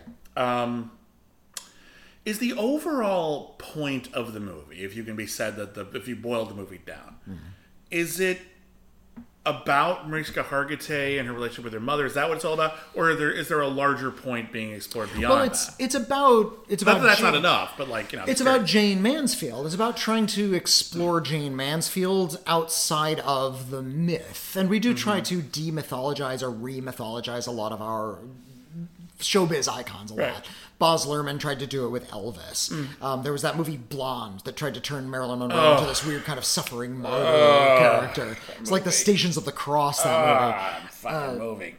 Is the overall point of the movie, if you can be said that if you boil the movie down, is it about Mariska Hargitay and her relationship with her mother? Is that what it's all about, or is there a larger point being explored beyond that? It's about that's Jane, not enough, but it's about Jane Mansfield. It's about trying to explore Jane Mansfield outside of the myth, and we do try to demythologize or remythologize a lot of our showbiz icons a lot. Baz Luhrmann tried to do it with Elvis. There was that movie Blonde that tried to turn Marilyn Monroe into this weird kind of suffering martyr character. It's like the Stations of the Cross, that movie. Fucking movie.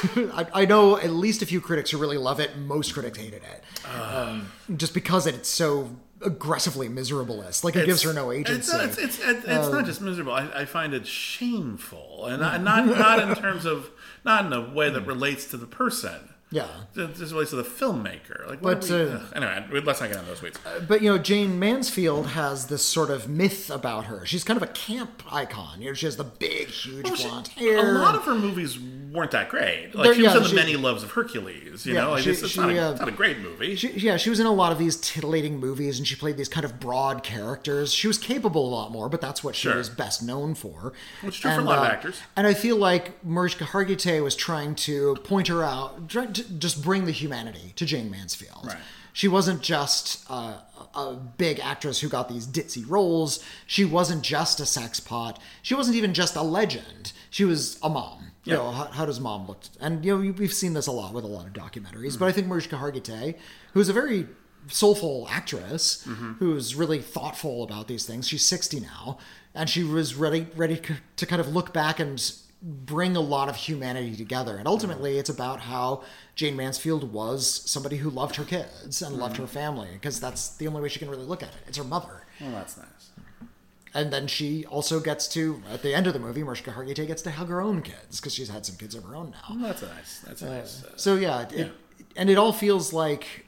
I know at least a few critics who really love it. Most critics hated it. Just because it's so aggressively miserableist. Like, it gives her no agency. It's not just miserable. I find it shameful. And not in terms of, not in a way that relates to the person. Yeah. It just relates to the filmmaker. Anyway, let's not get into those weeds. But, Jane Mansfield has this sort of myth about her. She's kind of a camp icon. She has the big, huge blonde hair. A lot of her movies weren't that great. She was in The Many Loves of Hercules. It's not a great movie. She was in a lot of these titillating movies, and she played these kind of broad characters. She was capable a lot more, but that's what she was best known for. Which is true for a lot of actors. And I feel like Mariska Hargitay was trying to point her out, just bring the humanity to Jane Mansfield. Right. She wasn't just a big actress who got these ditzy roles. She wasn't just a sex pot. She wasn't even just a legend. She was a mom. Yeah. How does mom look? And we've seen this a lot with a lot of documentaries. But I think Mariska Hargitay, who's a very soulful actress, who's really thoughtful about these things. She's 60 now, and she was ready to kind of look back and bring a lot of humanity together. And ultimately, it's about how Jane Mansfield was somebody who loved her kids and loved her family, because that's the only way she can really look at it. It's her mother. Well, that's nice. And then she also gets to, at the end of the movie, Mariska Hargitay gets to hug her own kids, because she's had some kids of her own now. Well, that's nice. That's nice. So and it all feels like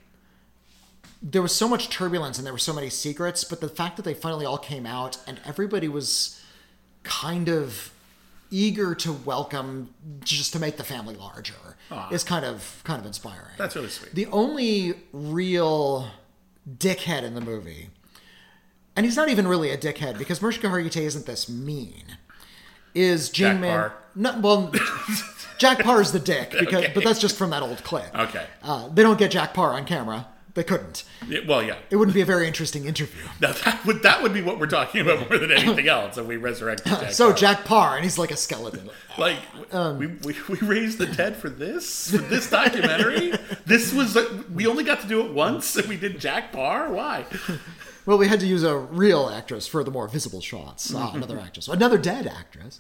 there was so much turbulence and there were so many secrets, but the fact that they finally all came out and everybody was kind of eager to welcome, just to make the family larger, is kind of inspiring. That's really sweet. The only real dickhead in the movie, and he's not even really a dickhead because Mariska Hargitay isn't this mean, is Jane Parr. Jack Parr's the dick, but that's just from that old clip. Okay. They don't get Jack Parr on camera. They couldn't. Yeah. It wouldn't be a very interesting interview. Now, that would be what we're talking about more than anything else if we resurrected Jack Parr. Jack Parr, and he's like a skeleton. We raised the dead for this documentary? We only got to do it once, and we did Jack Parr? Why? Well, we had to use a real actress for the more visible shots. Another dead actress.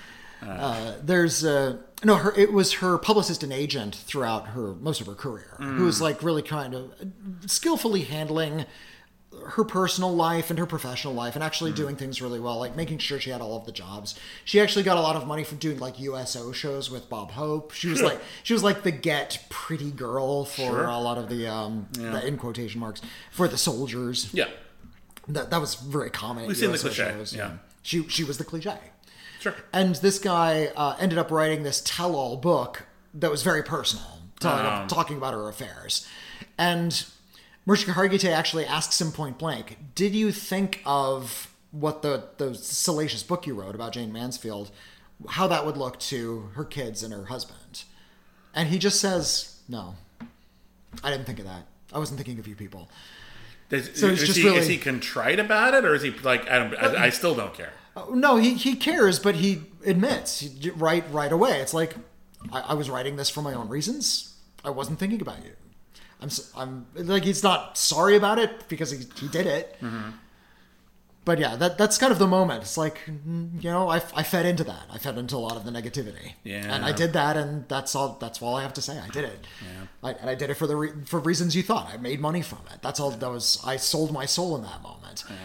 It was her publicist and agent throughout most of her career, who was like really kind of skillfully handling her personal life and her professional life and actually doing things really well, like making sure she had all of the jobs. She actually got a lot of money from doing like USO shows with Bob Hope. She was like the get pretty girl for a lot of the in quotation marks, for the soldiers. Yeah. That was very common. We've seen the cliche. Shows. Yeah. She was the cliche. Sure. And this guy ended up writing this tell-all book that was very personal, talking about her affairs. And Mariska Hargitay actually asks him point blank, did you think of what the salacious book you wrote about Jane Mansfield, how that would look to her kids and her husband? And he just says, no, I didn't think of that. I wasn't thinking of you people. Is he contrite about it, or is he like, I still don't care? No, he cares, but he admits right away. It's like, I was writing this for my own reasons. I wasn't thinking about you. I'm like, he's not sorry about it because he did it. Mm-hmm. But yeah, that's kind of the moment. It's like, I fed into that. I fed into a lot of the negativity. Yeah. And I did that, and that's all I have to say. I did it. Yeah. And I did it for reasons you thought. I made money from it. That's all. I sold my soul in that moment. Yeah.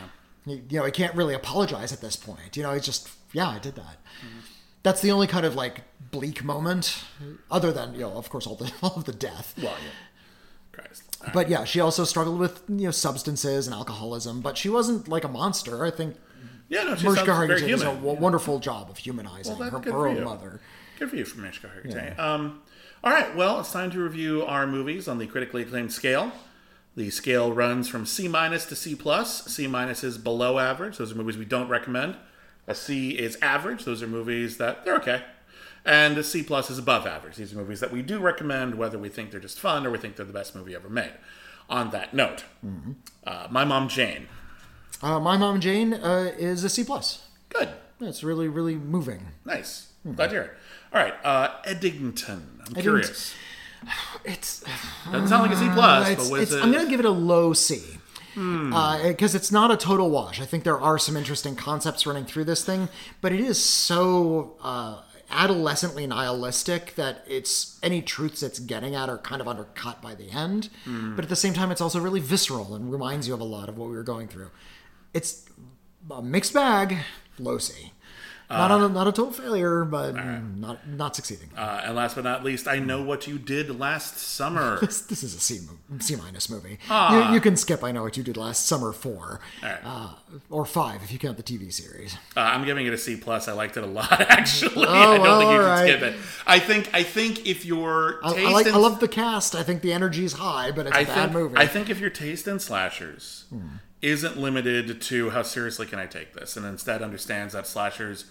he can't really apologize at this point. He's just, I did that. That's the only kind of like bleak moment, other than of course all of the death. Well, yeah. Christ. But yeah, she also struggled with substances and alcoholism, but she wasn't like a monster. I think. Yeah, no, she Mariska sounds very Hargitay does a human. wonderful job of humanizing her own mother. Good for you, from Mariska Hargitay. Yeah. All right, well, it's time to review our movies on the critically acclaimed scale. The scale runs from C- to C+. C- is below average. Those are movies we don't recommend. A C is average. Those are movies that they're okay. And a C+ is above average. These are movies that we do recommend, whether we think they're just fun or we think they're the best movie ever made. On that note, My Mom Jane. My Mom Jane is a C+. Good. It's really, really moving. Nice. Glad to hear it. All right, Eddington. I'm curious. It's doesn't sound like a C+, but was it? I'm going to give it a low C. Because it's not a total wash. I think there are some interesting concepts running through this thing, but it is so adolescently nihilistic that any truths it's getting at are kind of undercut by the end. But at the same time, it's also really visceral and reminds you of a lot of what we were going through. It's a mixed bag, low C. Not a total failure, but not succeeding. And last but not least, I Know What You Did Last Summer. This is a C- movie. You can skip I Know What You Did Last Summer 4. Right. Or 5 if you count the TV series. I'm giving it a C+. I liked it a lot, actually. I don't think you can skip it. I think if your taste I love the cast. I think the energy is high, but it's a bad movie. I think if your taste in slashers isn't limited to how seriously can I take this, and instead understands that slashers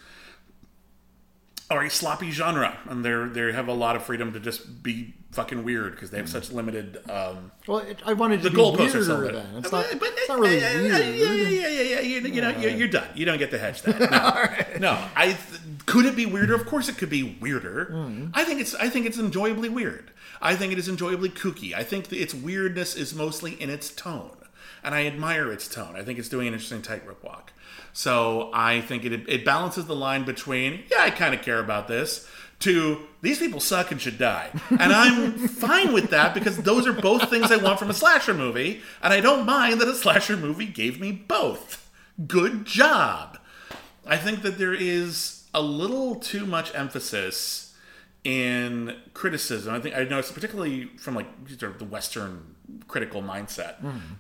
are a sloppy genre, and they have a lot of freedom to just be fucking weird because they have such limited. I wanted to the be goalposts are weirder so then. It's not really weird. You're done. You don't get to hedge that. No, could it be weirder? Of course, it could be weirder. I think it's enjoyably weird. I think it is enjoyably kooky. I think its weirdness is mostly in its tone, and I admire its tone. I think it's doing an interesting tightrope walk. So I think it balances the line between, I kind of care about this, to these people suck and should die. And I'm fine with that because those are both things I want from a slasher movie. And I don't mind that a slasher movie gave me both. Good job. I think that there is a little too much emphasis in criticism. I noticed particularly from the Western critical mindset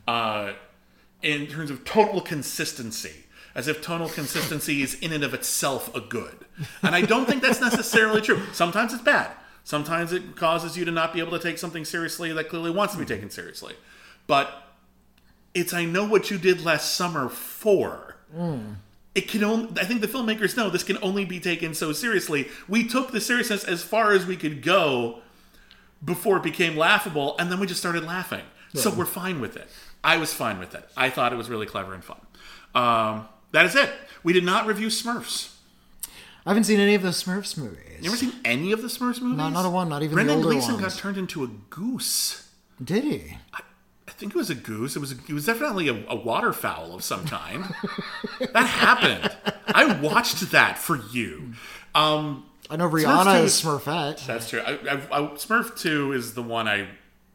in terms of total consistency. As if tonal consistency is in and of itself a good. And I don't think that's necessarily true. Sometimes it's bad. Sometimes it causes you to not be able to take something seriously that clearly wants to be taken seriously. But it's I Know What You Did Last Summer 4. It can I think the filmmakers know this can only be taken so seriously. We took the seriousness as far as we could go before it became laughable, and then we just started laughing. Yeah. So we're fine with it. I was fine with it. I thought it was really clever and fun. That is it. We did not review Smurfs. I haven't seen any of the Smurfs movies. You ever seen any of the Smurfs movies? Not a one, not even Brendan the older Gleeson ones. got turned into a goose. Did he? I think it was a goose. It was definitely a waterfowl of some kind. That happened. I watched that for you. I know Rihanna is Smurfette. That's true. Smurf 2 is the one I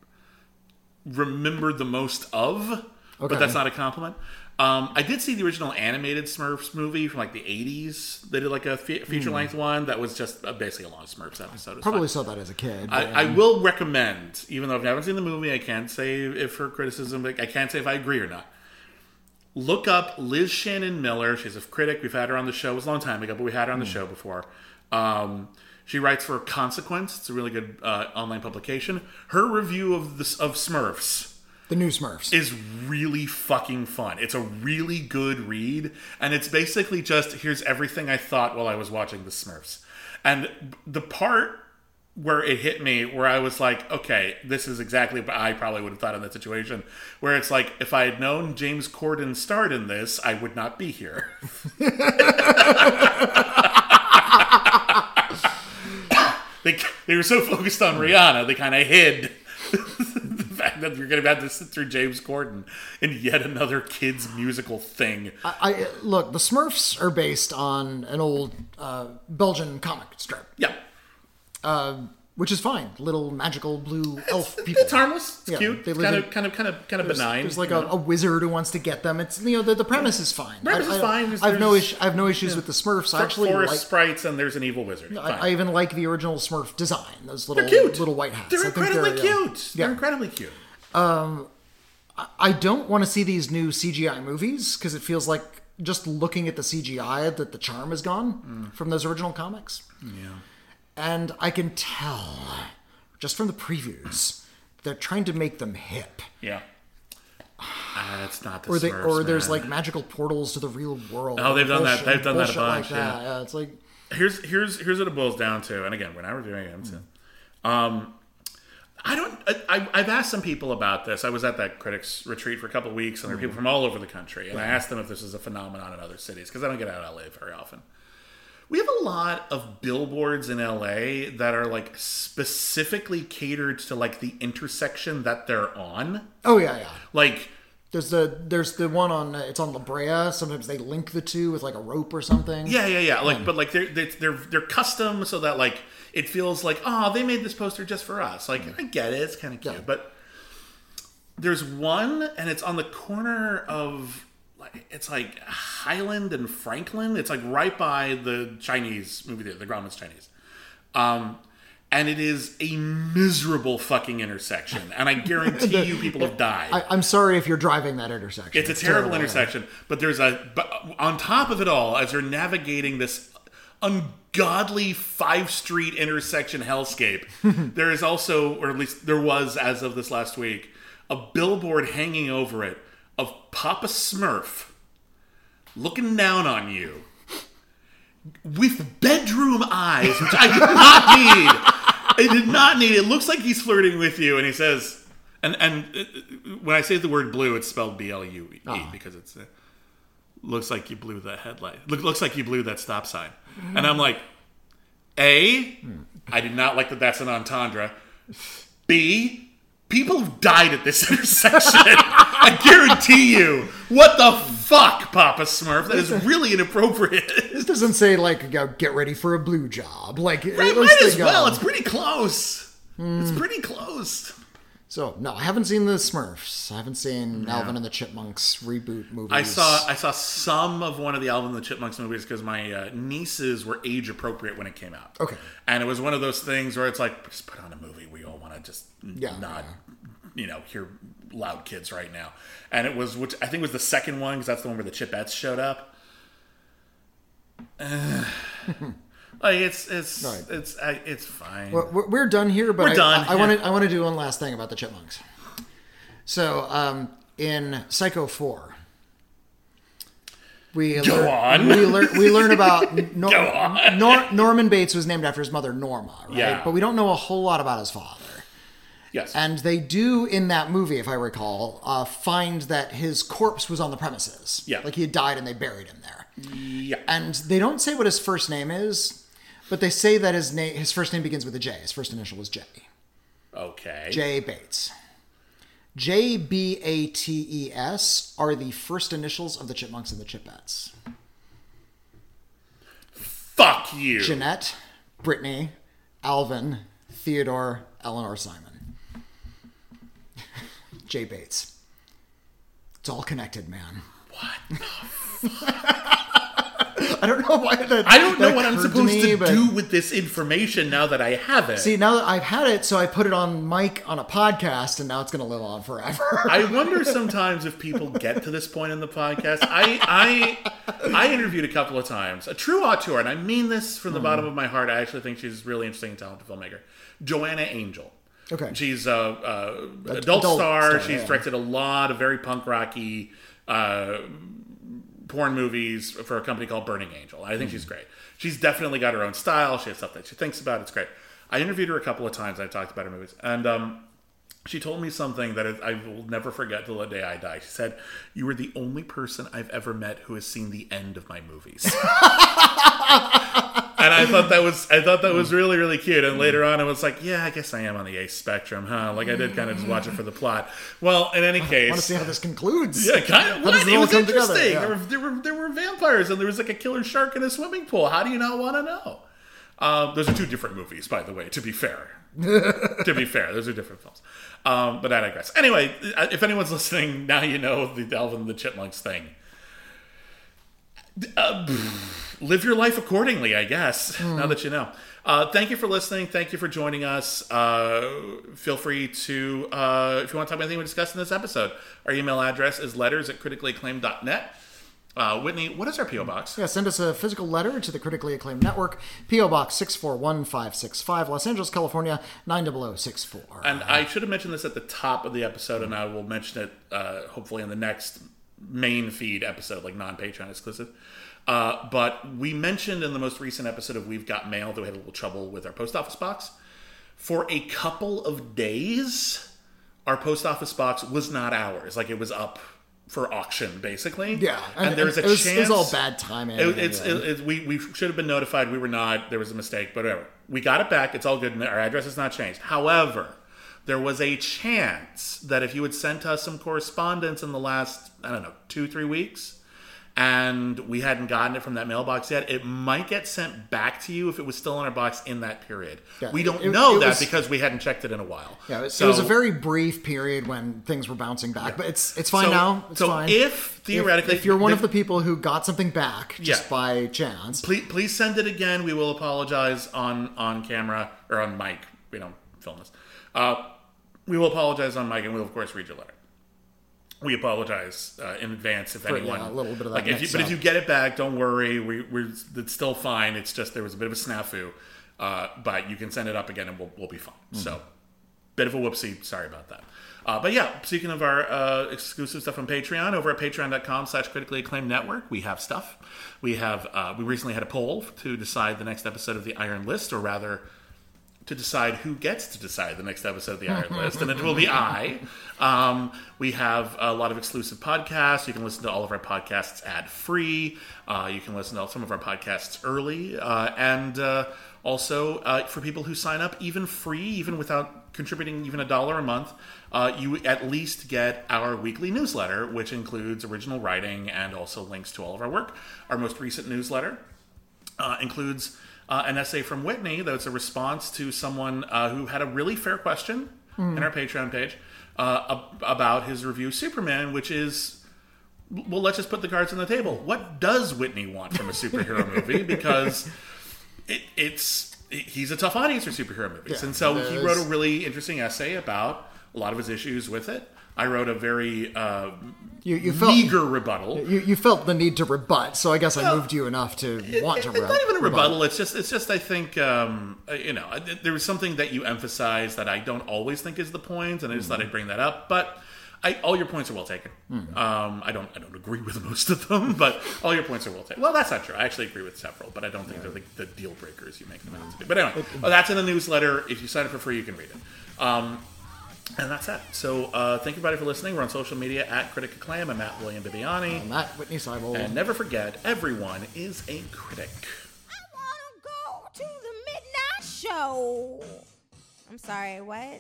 remembered the most of, but that's not a compliment. I did see the original animated Smurfs movie from the 80s. They did a feature-length one that was just basically a long Smurfs episode. Probably saw that as a kid. I will recommend, even though I haven't seen the movie, I can't say if her criticism, I can't say if I agree or not. Look up Liz Shannon Miller. She's a critic. We've had her on the show. It was a long time ago, but we had her on the show before. She writes for Consequence. It's a really good online publication. Her review of Smurfs, the new Smurfs, is really fucking fun. It's a really good read, and it's basically just, here's everything I thought while I was watching the Smurfs. And the part where it hit me, where I was like, okay, this is exactly what I probably would have thought in that situation, where it's like, if I had known James Corden starred in this, I would not be here. They were so focused on Rihanna, they kind of hid the fact that you're going to have to sit through James Corden in yet another kids musical thing. Look, the Smurfs are based on an old Belgian comic strip. Yeah. which is fine. Little magical blue elf people. It's harmless. It's Yeah, cute. they It's live kind of benign. There's like a wizard who wants to get them. It's the premise is fine. Premise is fine. I have no issues with the Smurfs. I actually forest like. sprites and there's an evil wizard. I even like the original Smurf design. Those little They're cute. little white hats. They're I think incredibly cute. Yeah. They're incredibly cute. I don't want to see these new CGI movies because it feels like just looking at the CGI that the charm is gone from those original comics. Yeah. And I can tell just from the previews they're trying to make them hip. Yeah. It's not the Or Smurfs, there's man. like magical portals to the real world. Oh, they've done that. They've done that a Bullshit bunch. Like that. Yeah, it's like Here's what it boils down to. And again, we're not reviewing it. I've asked some people about this. I was at that critics retreat for a couple of weeks, and there were people from all over the country. And I asked them if this is a phenomenon in other cities, because I don't get out of LA very often. We have a lot of billboards in LA that are like specifically catered to like the intersection that they're on. oh yeah. Like, There's the one on it's on La Brea. Sometimes they link the two with like a rope or something. yeah. Like, but like they're custom so that like it feels like, oh, they made this poster just for us. Like, I get it, it's kind of cute, Yeah. but there's one, and it's on the corner of it's like Highland and Franklin. It's like right by the Chinese movie theater, the Grauman's Chinese. And it is a miserable fucking intersection. And I guarantee you people have died. I'm sorry if you're driving that intersection. It's a terrible intersection. But on top of it all, as you're navigating this ungodly 5 street intersection hellscape, there is also, or at least there was as of this last week, a billboard hanging over it of Papa Smurf looking down on you with bedroom eyes, which I did not need. I did not need it. It looks like he's flirting with you, and he says, and when I say the word blue, it's spelled B-L-U-E because it's looks like you blew the headlight. Looks like you blew that stop sign. And I'm like, A, I do not like that that's an entendre. B, people have died at this intersection. I guarantee you. What the fuck, Papa Smurf? That is really inappropriate. This doesn't say like get ready for a blue job. Like Right, might as well. It's pretty close. It's pretty close. So no, I haven't seen the Smurfs. I haven't seen Alvin and the Chipmunks reboot movies. I saw some of one of the Alvin and the Chipmunks movies because my nieces were age appropriate when it came out. Okay. And it was one of those things where it's like, just put on a movie we all want to just not, hear loud kids right now. And it was, which I think was the second one because that's the one where the Chipettes showed up. Like it's fine. We're done here, but We're done. I want to do one last thing about the Chipmunks. So in Psycho 4, we learn about Norman Bates was named after his mother Norma, right? Yeah. But we don't know a whole lot about his father. Yes. And they do in that movie, if I recall, find that his corpse was on the premises. Yeah. Like he had died and they buried him there. Yeah. And they don't say what his first name is, but they say that his first name begins with a J. His first initial was J. Okay. J. Bates. JBATES are the first initials of the Chipmunks and the Chipettes. Fuck you. Jeanette, Brittany, Alvin, Theodore, Eleanor, Simon. J. Bates. It's all connected, man. What the I don't know why that. I don't know that what I'm occurred supposed me, to but- do with this information now that I have it. See, now that I've had it, so I put it on mic on a podcast, and now it's going to live on forever. I wonder sometimes if people get to this point in the podcast. I interviewed a couple of times a true auteur, and I mean this from the bottom of my heart. I actually think she's a really interesting and talented filmmaker. Joanna Angel. Okay. She's a adult star. She's directed a lot of very punk rocky porn movies for a company called Burning Angel. I think she's great. She's definitely got her own style. She has stuff that she thinks about. It's great. I interviewed her a couple of times. I talked about her movies. And she told me something that I will never forget till the day I die. She said, "You were the only person I've ever met who has seen the end of my movies." And I thought that was really, really cute. And later on, I was like, yeah, I guess I am on the ace spectrum, huh? Like I did kind of just watch it for the plot. Well, in any case, I want to see how this concludes. yeah, kind of. How does It all was come interesting. together? Yeah. There were vampires, and there was like a killer shark in a swimming pool. How do you not want to know? Those are two different movies, by the way, to be fair. Those are different films. But I digress. Anyway, if anyone's listening, now you know the Alvin and the Chipmunks thing. Live your life accordingly, I guess, now that you know. Thank you for listening. Thank you for joining us. Feel free to, if you want to talk about anything we discussed in this episode, our email address is letters@criticallyacclaimed.net. Whitney, what is our P.O. Box? Yeah, send us a physical letter to the Critically Acclaimed Network, P.O. Box 641565, Los Angeles, California, 90064. And I should have mentioned this at the top of the episode, and I will mention it hopefully in the next main feed episode, like non-Patreon exclusive. But we mentioned in the most recent episode of We've Got Mail that we had a little trouble with our post office box. For a couple of days, our post office box was not ours. Like, it was up for auction, basically. Yeah. And there was a chance... It was all bad timing. We should have been notified. We were not. There was a mistake, but whatever. We got it back. It's all good. Our address has not changed. However, there was a chance that if you had sent us some correspondence in the last, 2-3 weeks, and we hadn't gotten it from that mailbox yet, it might get sent back to you if it was still in our box in that period. Yeah, we don't know that because we hadn't checked it in a while. Yeah, it was a very brief period when things were bouncing back, but it's fine now. It's fine. If theoretically, if you're one of the people who got something back just by chance, please send it again. We will apologize on camera or on mic. We don't film this. We will apologize on mic, and we'll of course read your letter. We apologize in advance if anyone. A little bit of that. If you get it back, don't worry. It's still fine. It's just there was a bit of a snafu, but you can send it up again and we'll be fine. Mm-hmm. So, bit of a whoopsie. Sorry about that. But yeah, speaking of our exclusive stuff on Patreon, over at patreon.com/critically acclaimed network, we have stuff. We recently had a poll to decide the next episode of the Iron List, or rather, to decide who gets to decide the next episode of the Iron List, and it will be I. We have a lot of exclusive podcasts. You can listen to all of our podcasts ad-free. You can listen to some of our podcasts early. And also, for people who sign up even free, even without contributing even $1 a month, you at least get our weekly newsletter, which includes original writing and also links to all of our work. Our most recent newsletter includes... an essay from Whitney that's a response to someone who had a really fair question in our Patreon page about his review of Superman, which is, well, let's just put the cards on the table. What does Whitney want from a superhero movie? Because he's a tough audience for superhero movies. Yeah, and so he wrote a really interesting essay about a lot of his issues with it. I wrote a very meager rebuttal. You felt the need to rebut, so I guess I moved you enough to want to rebut. It's not even a rebuttal. It's just I think there was something that you emphasized that I don't always think is the point, and I just thought I'd bring that up. But all your points are well taken. I don't agree with most of them, but all your points are well taken. Well, that's not true. I actually agree with several, but I don't think they're the deal breakers you make them out to be. But anyway, that's in the newsletter. If you sign up for free, you can read it. And that's that. So thank you, everybody, for listening. We're on social media at Critic Acclaim. I'm at William Bibiani. I'm at Whitney Seibold. And never forget, everyone is a critic. I want to go to the midnight show. I'm sorry, what?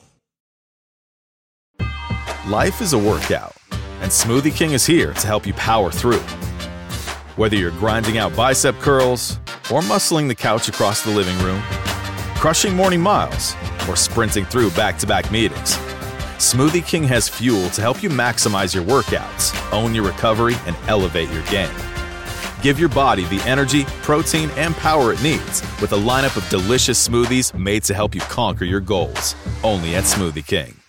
Life is a workout, and Smoothie King is here to help you power through. Whether you're grinding out bicep curls or muscling the couch across the living room, crushing morning miles, or sprinting through back-to-back meetings, Smoothie King has fuel to help you maximize your workouts, own your recovery, and elevate your game. Give your body the energy, protein, and power it needs with a lineup of delicious smoothies made to help you conquer your goals. Only at Smoothie King.